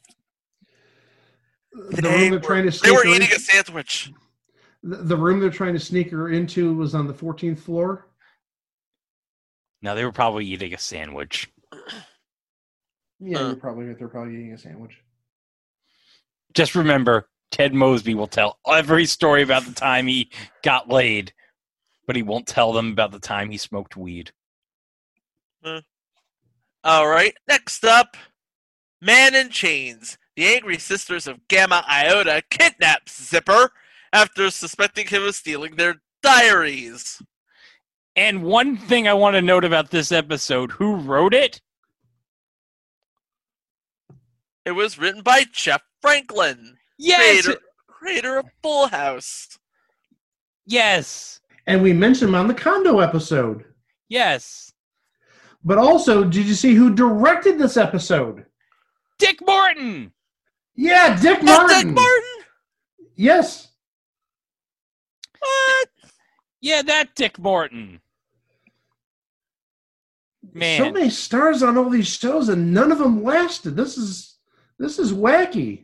They were eating a sandwich. The room they're trying to sneak her into was on the 14th floor? No, they were probably eating a sandwich. Yeah, you're probably right. They're probably eating a sandwich. Just remember, Ted Mosby will tell every story about the time he got laid, but he won't tell them about the time he smoked weed. All right, next up, Man in Chains. The angry sisters of Gamma Iota kidnaps Zipper after suspecting him of stealing their diaries. And one thing I want to note about this episode, who wrote it? It was written by Jeff Franklin. Yes! Creator of Full House. Yes! And we mentioned him on the Kondo episode. Yes! But also, did you see who directed this episode? Dick Martin! Yeah, Dick Martin! Dick Martin? Yes. What? Yeah, that Dick Martin. Man. So many stars on all these shows and none of them lasted. This is wacky.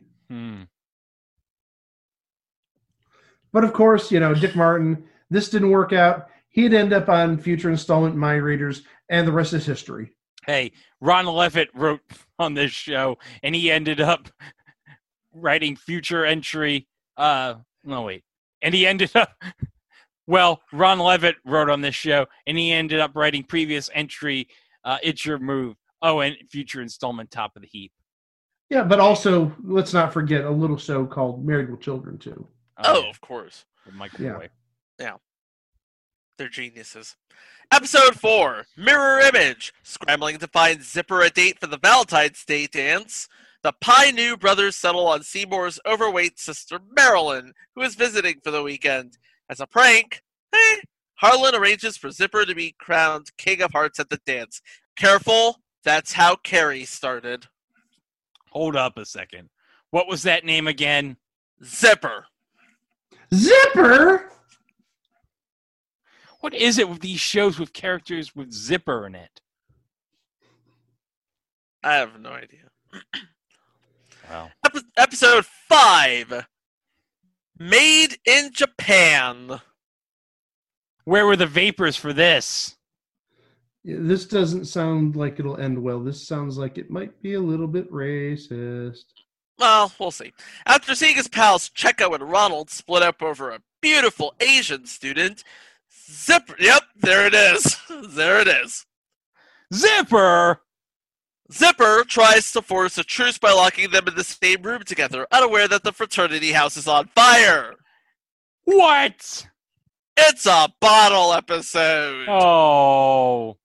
But of course, Dick Martin, this didn't work out. He'd end up on future installment Mind Readers, and the rest is history. Hey, Ron Levitt wrote on this show, and he ended up writing future entry. And he ended up. Well, Ron Levitt wrote on this show, and he ended up writing previous entry. It's Your Move. Oh, and future installment Top of the Heap. Yeah, but also let's not forget a little show called Married with Children too. Oh, yeah. Of course. With Michael Roy. Yeah. They're geniuses. Episode 4, Mirror Image. Scrambling to find Zipper a date for the Valentine's Day dance, the Pi Nu brothers settle on Seymour's overweight sister Marilyn, who is visiting for the weekend. As a prank, Harlan arranges for Zipper to be crowned King of Hearts at the dance. Careful, that's how Carrie started. Hold up a second. What was that name again? Zipper. Zipper? What is it with these shows with characters with Zipper in it? I have no idea. Wow. Episode 5. Made in Japan. Where were the vapors for this? Yeah, this doesn't sound like it'll end well. This sounds like it might be a little bit racist. Well, we'll see. After seeing his pals Checo and Ronald split up over a beautiful Asian student, Zipper. Yep, there it is. There it is. Zipper! Zipper tries to force a truce by locking them in the same room together, unaware that the fraternity house is on fire. What? It's a bottle episode. Oh.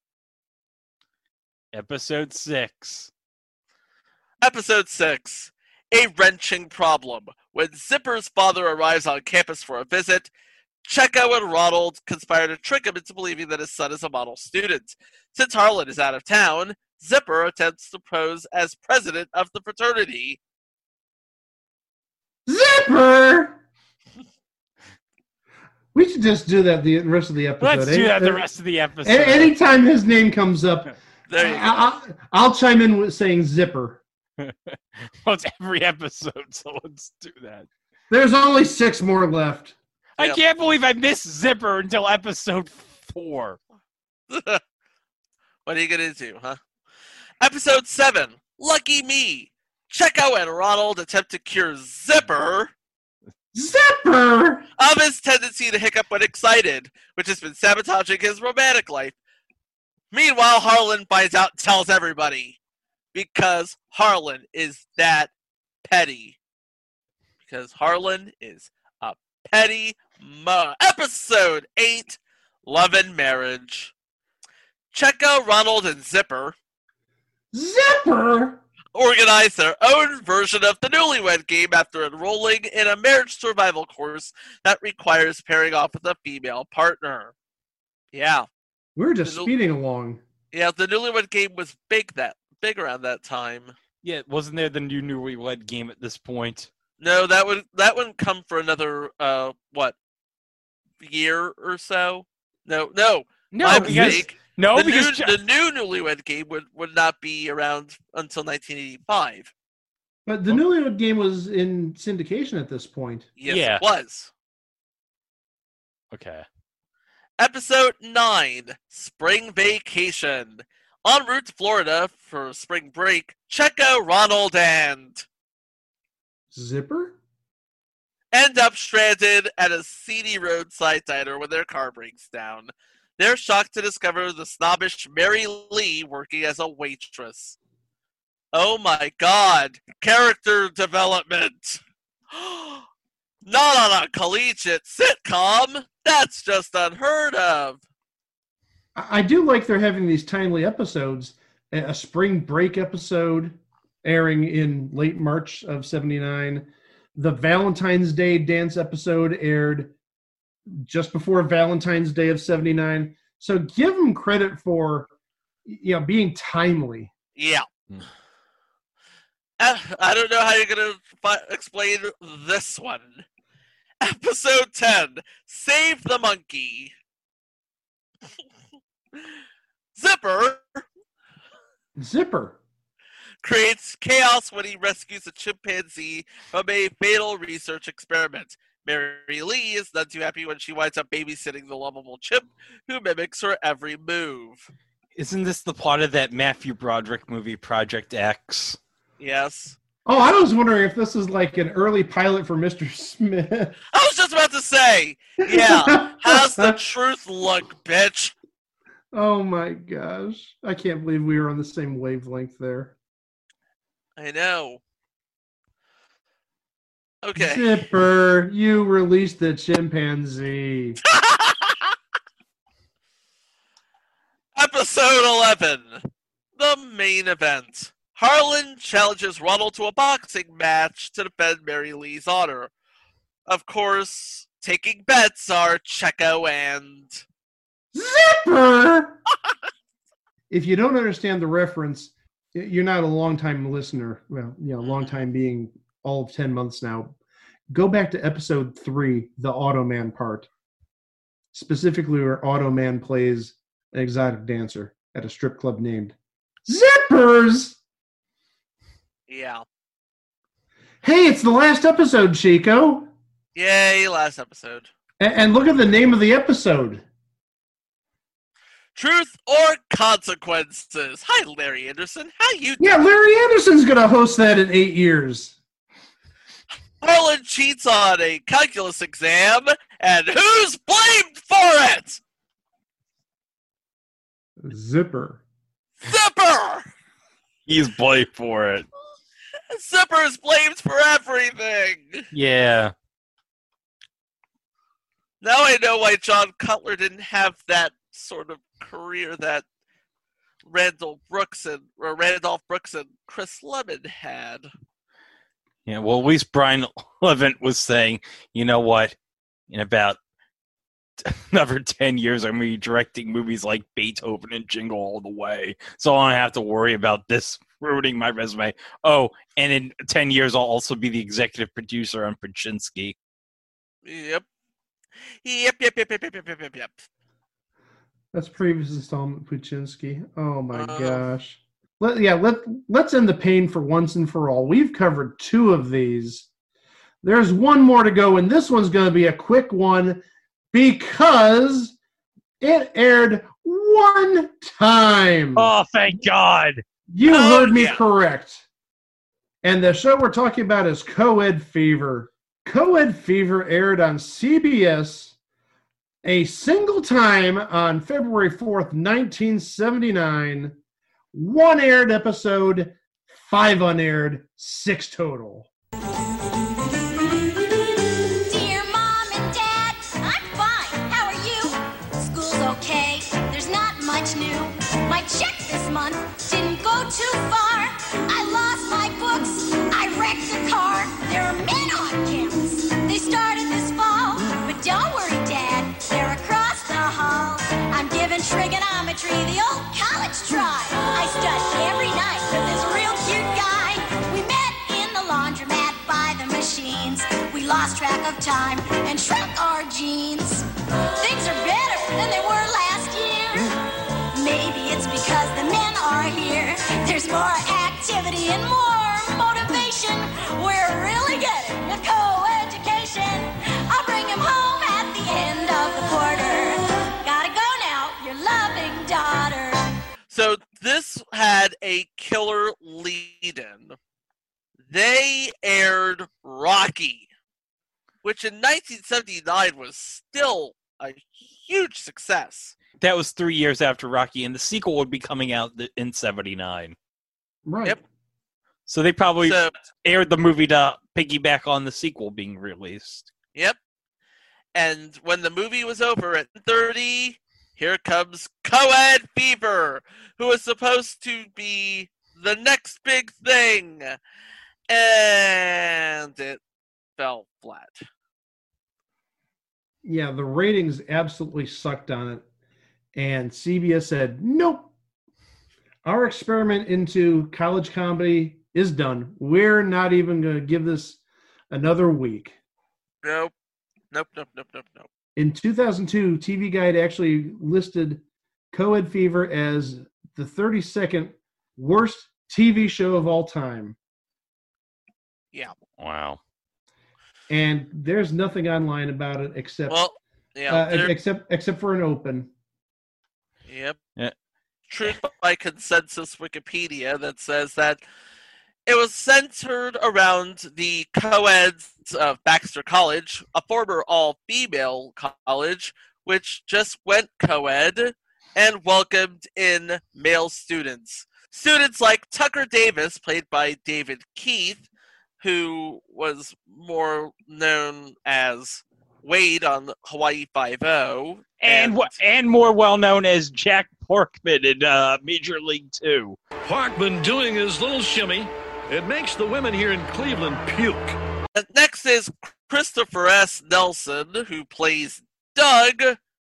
Episode 6. Episode 6. A wrenching problem. When Zipper's father arrives on campus for a visit, Checo and Ronald conspire to trick him into believing that his son is a model student. Since Harlan is out of town, Zipper attempts to pose as president of the fraternity. Zipper! We should just do that the rest of the episode. Let's do that the rest of the episode. Anytime his name comes up, There you go. I'll chime in with saying Zipper. Well, it's every episode, so let's do that. There's only 6 more left. I Yep. can't believe I missed Zipper until episode 4. What are you gonna do, huh? Episode 7. Lucky me. Checo and Ronald attempt to cure Zipper Zipper! of his tendency to hiccup when excited, which has been sabotaging his romantic life. Meanwhile, Harlan finds out and tells everybody. Because Harlan is that petty. Because Harlan is a petty Episode 8, Love and Marriage. Checo, Ronald, and Zipper Zipper! organize their own version of the Newlywed Game after enrolling in a marriage survival course that requires pairing off with a female partner. Yeah. We're just It'll- speeding along. Yeah, the Newlywed Game was big around that time. Yeah, wasn't there the new Newlywed Game at this point? No, that wouldn't come for another year or so. No. My because mistake. no, the because new Newlywed Game would not be around until 1985. But the Newlywed Game was in syndication at this point. Yes, Yeah. it was. okay. Episode 9, Spring Vacation. En route to Florida for spring break, Checo, Ronald, and Zipper? end up stranded at a seedy roadside diner when their car breaks down. They're shocked to discover the snobbish Mary Lee working as a waitress. Oh my god, character development. Not on a collegiate sitcom. That's just unheard of. I do like they're having these timely episodes. A spring break episode airing in late March of 79. The Valentine's Day dance episode aired just before Valentine's Day of 79. So give them credit for being timely. Yeah. Hmm. I don't know how you're going to explain this one. Episode 10, Save the Monkey. Zipper. Creates chaos when he rescues a chimpanzee from a fatal research experiment. Mary Lee is none too happy when she winds up babysitting the lovable chimp who mimics her every move. Isn't this the plot of that Matthew Broderick movie, Project X? Yes. Oh, I was wondering if this is like an early pilot for Mr. Smith. I was just about to say, yeah, how's the truth look, bitch? Oh my gosh. I can't believe we were on the same wavelength there. I know. Okay. Zipper, you released the chimpanzee. Episode 11, the main event. Harlan challenges Ronald to a boxing match to defend Mary Lee's honor. Of course, taking bets are Checo and... Zipper! If you don't understand the reference, you're not a long-time listener. Well, long time being all of 10 months now. Go back to episode 3, the Automan part. Specifically where Automan plays an exotic dancer at a strip club named Zippers! Yeah. Hey, it's the last episode, Chico. Yay, last episode. And look at the name of the episode. Truth or Consequences. Hi, Larry Anderson. How you Yeah, Larry Anderson's going to host that in 8 years. Harlan cheats on a calculus exam, and who's blamed for it? Zipper. Zipper! He's blamed for it. Zipper's blamed for everything. Yeah. Now I know why John Cutler didn't have that sort of career that Randolph Brooks and Chris Lemon had. Yeah, well, at least Brian Levant was saying, you know what? In about another 10 years, I'm going to be directing movies like Beethoven and Jingle All the Way. So I don't have to worry about this ruining my resume. Oh, and in 10 years, I'll also be the executive producer on Pachinski. Yep. Yep, yep, yep, yep, yep, yep, yep, yep. That's previous installment, Puchinsky. Oh my Uh-huh. gosh. Let's end the pain for once and for all. We've covered 2 of these. There's one more to go, and this one's going to be a quick one because it aired one time. Oh, thank God. You Oh, heard me yeah. correct. And the show we're talking about is Co-Ed Fever. Co-Ed Fever aired on CBS a single time on February 4th, 1979. 1 aired episode, 5 unaired, 6 total. Dear Mom and Dad, I'm fine. How are you? School's okay. There's not much new. My check this month didn't go too far. I lost my books. I wrecked a car. There are men on campus. They started this fall. But don't worry, Dad. They're across the hall. I'm giving trigonometry the old college try. I study every night with this real cute guy. We met in the laundromat by the machines. We lost track of time and shrunk our jeans. Things are better than they were last year. Maybe it's because the men are here. There's more activity and more motivation. We're really getting a co-education. I'll bring him home at the end of the quarter. Gotta go now, your loving daughter. So this had a killer lead-in. They aired Rocky, which in 1979 was still a huge success. That was 3 years after Rocky, and the sequel would be coming out in 79. Right. Yep. So they probably So, aired the movie to piggyback on the sequel being released. yep. And when the movie was over at 30, here comes Co-Ed Fever, who was supposed to be the next big thing. And it fell flat. Yeah, the ratings absolutely sucked on it. And CBS said, nope. Our experiment into college comedy is done. We're not even going to give this another week. Nope. Nope, nope, nope, nope, nope. In 2002, TV Guide actually listed Co-Ed Fever as the 32nd worst TV show of all time. Yeah. Wow. And there's nothing online about it except Well, yeah. except for an open. Yep. Yeah. Truth by consensus Wikipedia that says that it was centered around the co-eds of Baxter College, a former all-female college, which just went co-ed and welcomed in male students. Students like Tucker Davis, played by David Keith, who was more known as Wade on Hawaii Five-0. And more well known as Jack Porkman in Major League 2. Parkman doing his little shimmy. It makes the women here in Cleveland puke. And next is Christopher S. Nelson, who plays Doug.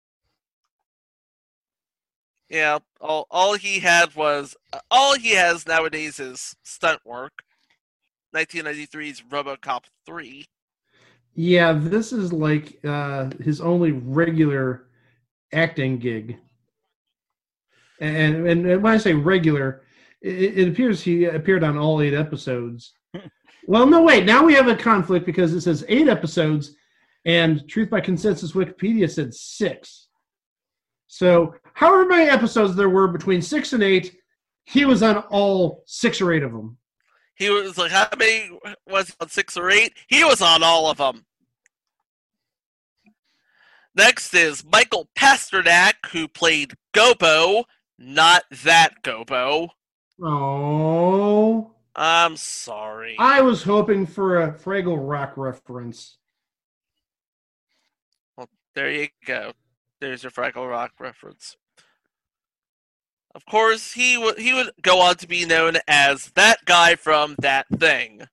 Yeah, all he has nowadays is stunt work. 1993's RoboCop 3. Yeah, this is like his only regular acting gig. And when I say regular, it appears he appeared on all 8 episodes. Well, no, wait. Now we have a conflict because it says 8 episodes, and Truth by Consensus Wikipedia said 6. So however many episodes there were between 6 and 8, he was on all 6 or 8 of them. He was like, how many was he on, 6 or 8? He was on all of them. Next is Michael Pasternak, who played Gobo, not that Gobo. Oh. I'm sorry. I was hoping for a Fraggle Rock reference. Well, there you go. There's your Fraggle Rock reference. Of course, he would go on to be known as that guy from That Thing.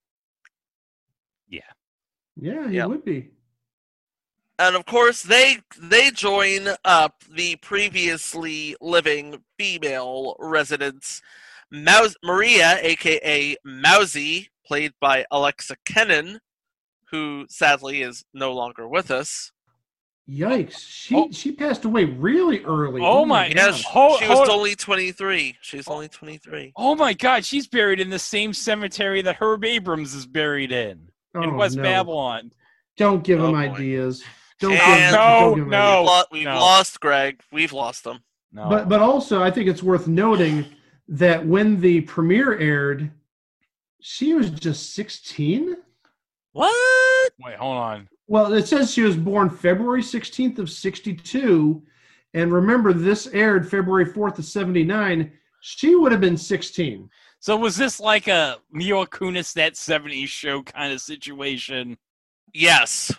Yeah, he Yep. would be. And of course, they join up the previously living female residents, Maria, a.k.a. Mousy, played by Alexa Kennan, who sadly is no longer with us. Yikes! Oh. She passed away really early. Oh my Yeah, God. she Hold- was hold- only 23. She's only 23. Oh my God, she's buried in the same cemetery that Herb Abrams is buried in Oh, West no. Babylon. Don't give him Oh, boy. ideas. Don't And- don't give him No. ideas. We've no. lost Greg. We've lost him. No. But also, I think it's worth noting that when the premiere aired, she was just 16. What? Wait, hold on. Well, it says she was born February 16th of 62. And remember, this aired February 4th of 79. She would have been 16. So was this like a Mila Kunis That 70s Show kind of situation? Yes.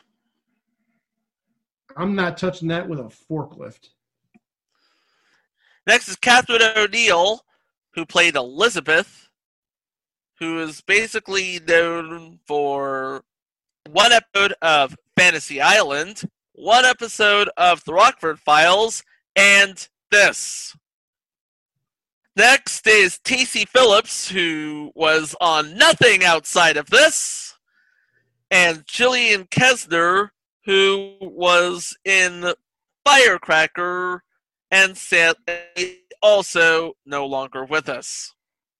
I'm not touching that with a forklift. Next is Catherine O'Neill, who played Elizabeth, who is basically known for one episode of Fantasy Island, one episode of The Rockford Files, and this. Next is Tacey Phillips, who was on nothing outside of this, and Gillian Kessner, who was in Firecracker, and sadly also no longer with us.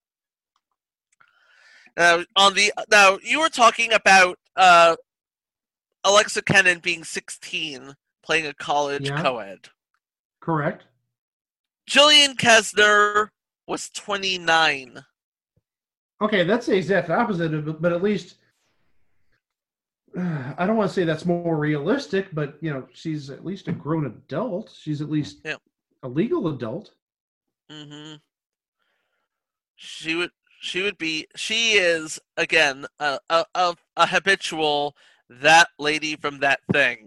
Now, you were talking about Alexa Kennan being 16, playing a college Yeah. co-ed. Correct. Gillian Kessner was 29. Okay, that's the exact opposite of it, but at least I don't want to say that's more realistic, but she's at least a grown adult. She's at least a legal adult. Mm-hmm. She is again a habitual that lady from That Thing.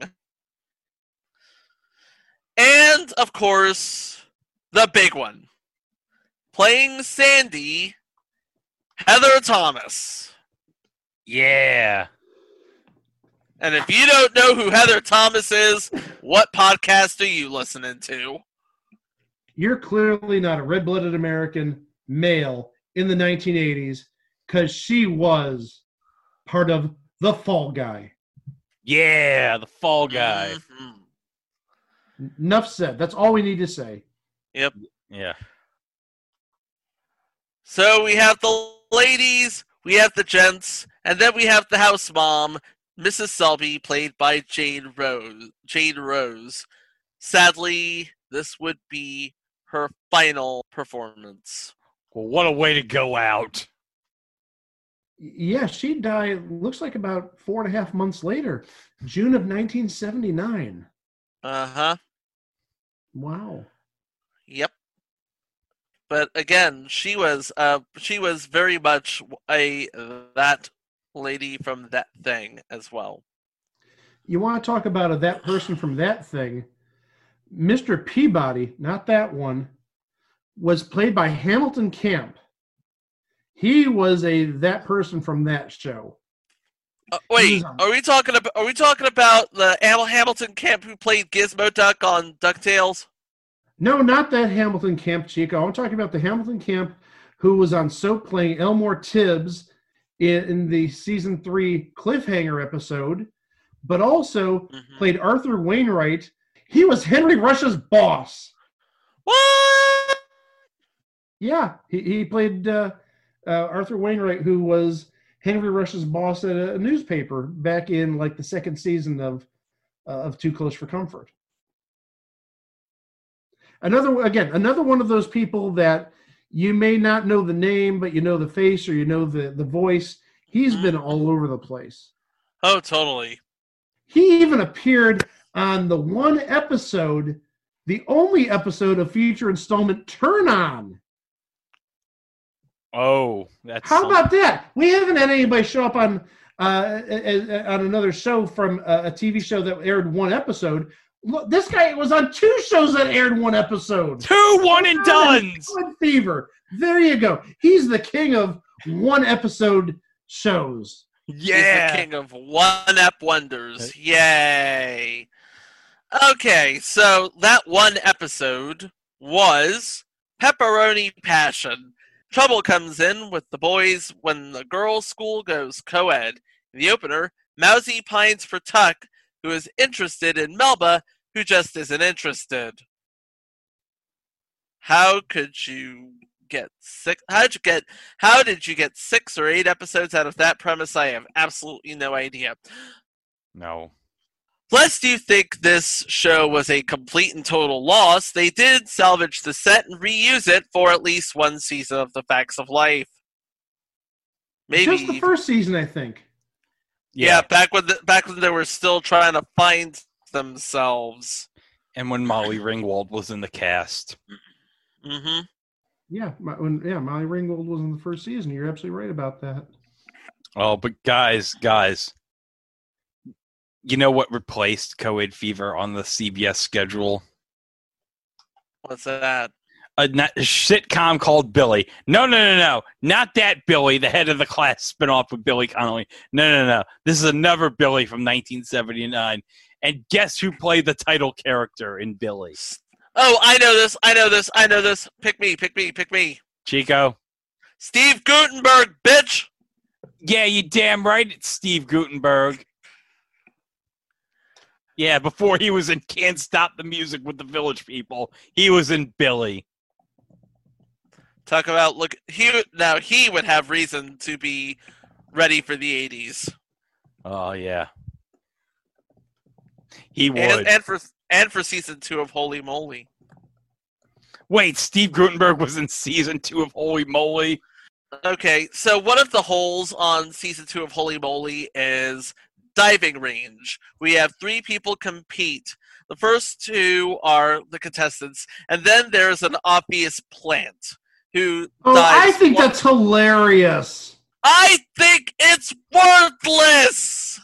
And of course, the big one. Playing Sandy, Heather Thomas. Yeah. And if you don't know who Heather Thomas is, what podcast are you listening to? You're clearly not a red-blooded American male in the 1980s because she was part of The Fall Guy. Yeah, the Fall Guy. Mhm. Enough said. That's all we need to say. Yep. Yeah. So we have the ladies, we have the gents, and then we have the house mom, Mrs. Selby, played by Jane Rose. Sadly, this would be her final performance. Well, what a way to go out. Yeah, she died, looks like about 4.5 months later, June of 1979. Uh-huh. Wow. Yep. But again, she was very much that lady from That Thing as well. You want to talk about that person from That Thing? Mr. Peabody, not that one, was played by Hamilton Camp. He was that person from that show. Wait, are we talking about the Hamilton Camp who played Gizmo Duck on DuckTales? No, not that Hamilton Camp, Chico. I'm talking about the Hamilton Camp who was on Soap playing Elmore Tibbs in the season 3 cliffhanger episode, but also played Arthur Wainwright. He was Henry Rush's boss. What? Yeah, he played Arthur Wainwright, who was Henry Rush's boss at a newspaper back in like the second season of Too Close for Comfort. Another one of those people that you may not know the name, but you know the face or you know the voice. He's been all over the place. Oh, totally. He even appeared on the one episode, the only episode of future installment Turn On. Oh, that's How about that? We haven't had anybody show up on another show from a TV show that aired one episode. Look, this guy was on 2 shows that aired one episode. 2 one and dones. Good fever. There you go. He's the king of one episode shows. Yeah. He's the king of one-ep wonders. Yay. Okay, so that one episode was Pepperoni Passion. Trouble comes in with the boys when the girls' school goes co-ed. In the opener, Mousy pines for Tuck who is interested in Melba, who just isn't interested. How could you get six? How did you get 6 or 8 episodes out of that premise? I have absolutely no idea. No. Lest you think this show was a complete and total loss, they did salvage the set and reuse it for at least one season of The Facts of Life. Maybe Just the first season, I think. Yeah, back when they were still trying to find themselves. And when Molly Ringwald was in the cast. Mm-hmm. Yeah, Molly Ringwald was in the first season. You're absolutely right about that. Oh, but guys, you know what replaced Coed Fever on the CBS schedule? What's that? A sitcom called Billy. No. Not that Billy, the head of the class spinoff with Billy Connolly. No. This is another Billy from 1979. And guess who played the title character in Billy? Oh, I know this. Pick me. Chico? Steve Guttenberg, bitch! Yeah, you damn right it's Steve Guttenberg. Yeah, before he was in Can't Stop the Music with the Village People, he was in Billy. Talk about, he would have reason to be ready for the 80s. Oh, yeah. He would. And for season 2 of Holy Moly. Wait, Steve Guttenberg was in season 2 of Holy Moly? Okay, so one of the holes on season 2 of Holy Moly is diving range. We have 3 people compete. The first 2 are the contestants, and then there's an obvious plant who dives. I think that's hilarious. I think it's worthless!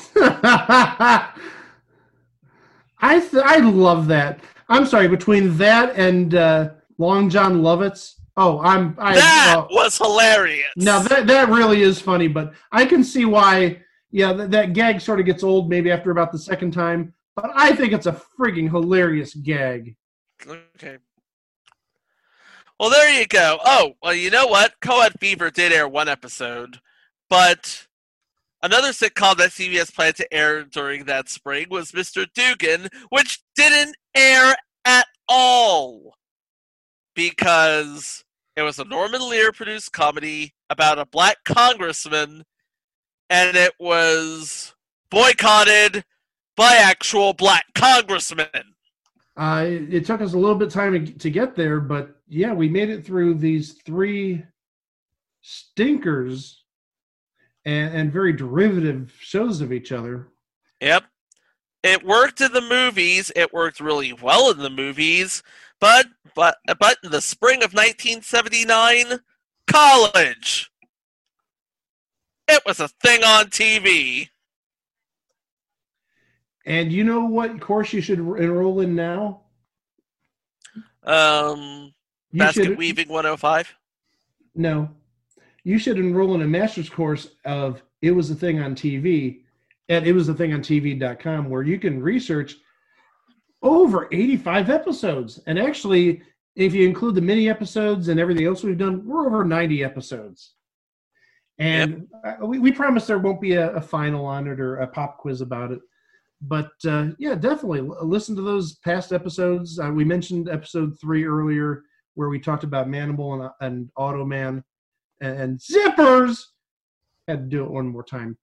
I love that. I'm sorry, between that and Long John Lovitz. That was hilarious. No, that really is funny, but I can see why. Yeah, that gag sort of gets old maybe after about the second time, but I think it's a frigging hilarious gag. Okay. Well, there you go. Oh, well, you know what? Coed Fever did air 1 episode, but another sitcom that CBS planned to air during that spring was Mr. Dugan, which didn't air at all because it was a Norman Lear-produced comedy about a black congressman, and it was boycotted by actual black congressmen. It took us a little bit of time to get there, but yeah, we made it through these 3 stinkers and very derivative shows of each other. Yep. It worked in the movies. It worked really well in the movies. But in the spring of 1979, college. It was a thing on TV. And you know what course you should enroll in now? Basket Weaving 105? No. You should enroll in a master's course of It Was a Thing on TV at itwasathingontv.com, where you can research over 85 episodes. And actually, if you include the mini episodes and everything else we've done, we're over 90 episodes. And we promise there won't be a final on it or a pop quiz about it. But, yeah, definitely listen to those past episodes. We mentioned episode 3 earlier where we talked about Manimal and Automan and Zippers. Had to do it one more time.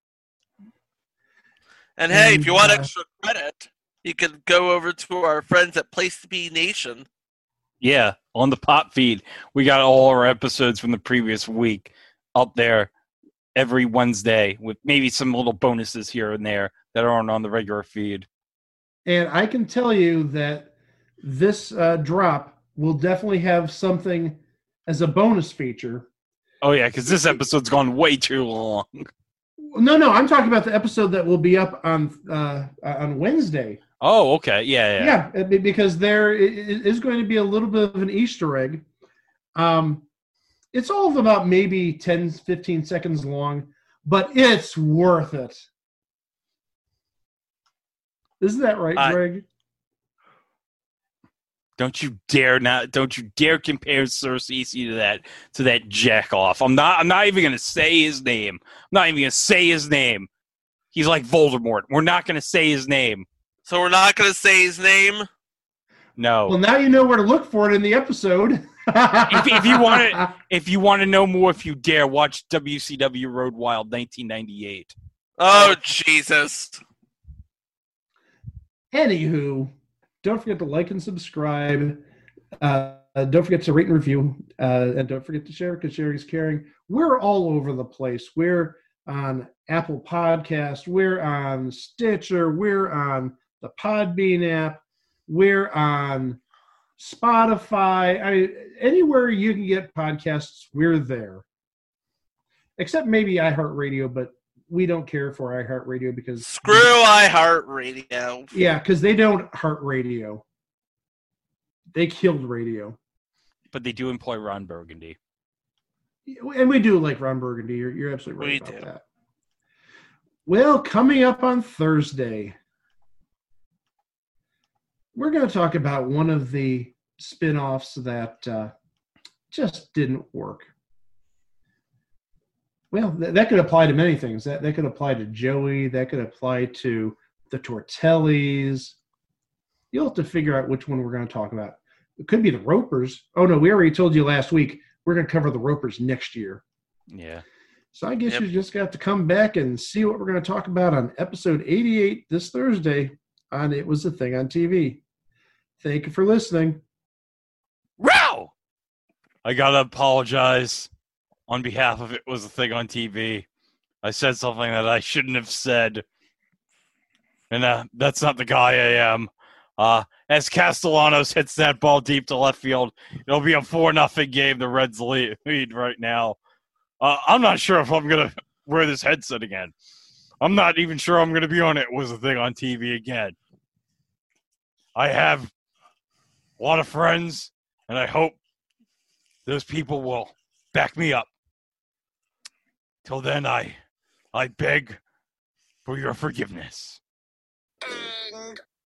And hey, if you want extra credit, you can go over to our friends at Place to Be Nation. Yeah, on the pop feed. We got all our episodes from the previous week up there every Wednesday with maybe some little bonuses here and there that aren't on the regular feed. And I can tell you that this drop will definitely have something as a bonus feature. Oh, yeah, because this episode's gone way too long. No, I'm talking about the episode that will be up on Wednesday. Oh, okay, yeah. Yeah, because there is going to be a little bit of an Easter egg. It's all of about maybe 10, 15 seconds long, but it's worth it. Isn't that right, Greg? Don't you dare compare Sir Cece to that jack off. I'm not even gonna say his name. I'm not even gonna say his name. He's like Voldemort. We're not going to say his name. So we're not going to say his name? No. Well, now you know where to look for it in the episode. If you want to know more, if you dare, watch WCW Road Wild 1998. Oh, Jesus. Anywho, don't forget to like and subscribe. Don't forget to rate and review. And don't forget to share, because sharing is caring. We're all over the place. We're on Apple Podcast. We're on Stitcher. We're on the Podbean app. We're on Spotify. Anywhere you can get podcasts, we're there. Except maybe iHeartRadio, but we don't care for iHeartRadio because... Screw iHeartRadio. Yeah, because they don't heart radio. They killed radio. But they do employ Ron Burgundy. And we do like Ron Burgundy. You're absolutely right We about do. that. Well, coming up on Thursday, we're going to talk about one of the spin-offs that just didn't work. Well, that could apply to many things. That could apply to Joey. That could apply to the Tortellis. You'll have to figure out which one we're going to talk about. It could be the Ropers. Oh, no, we already told you last week. We're going to cover the Ropers next year. Yeah. So I guess you just got to come back and see what we're going to talk about on episode 88 this Thursday on It Was a Thing on TV. Thank you for listening. Row! I got to apologize on behalf of It Was a Thing on TV. I said something that I shouldn't have said. And that's not the guy I am. As Castellanos hits that ball deep to left field, it'll be a 4-0 game. The Reds lead right now. I'm not sure if I'm going to wear this headset again. I'm not even sure I'm going to be on It Was a Thing on TV again. I have a lot of friends, and I hope those people will back me up. Till then, I beg for your forgiveness.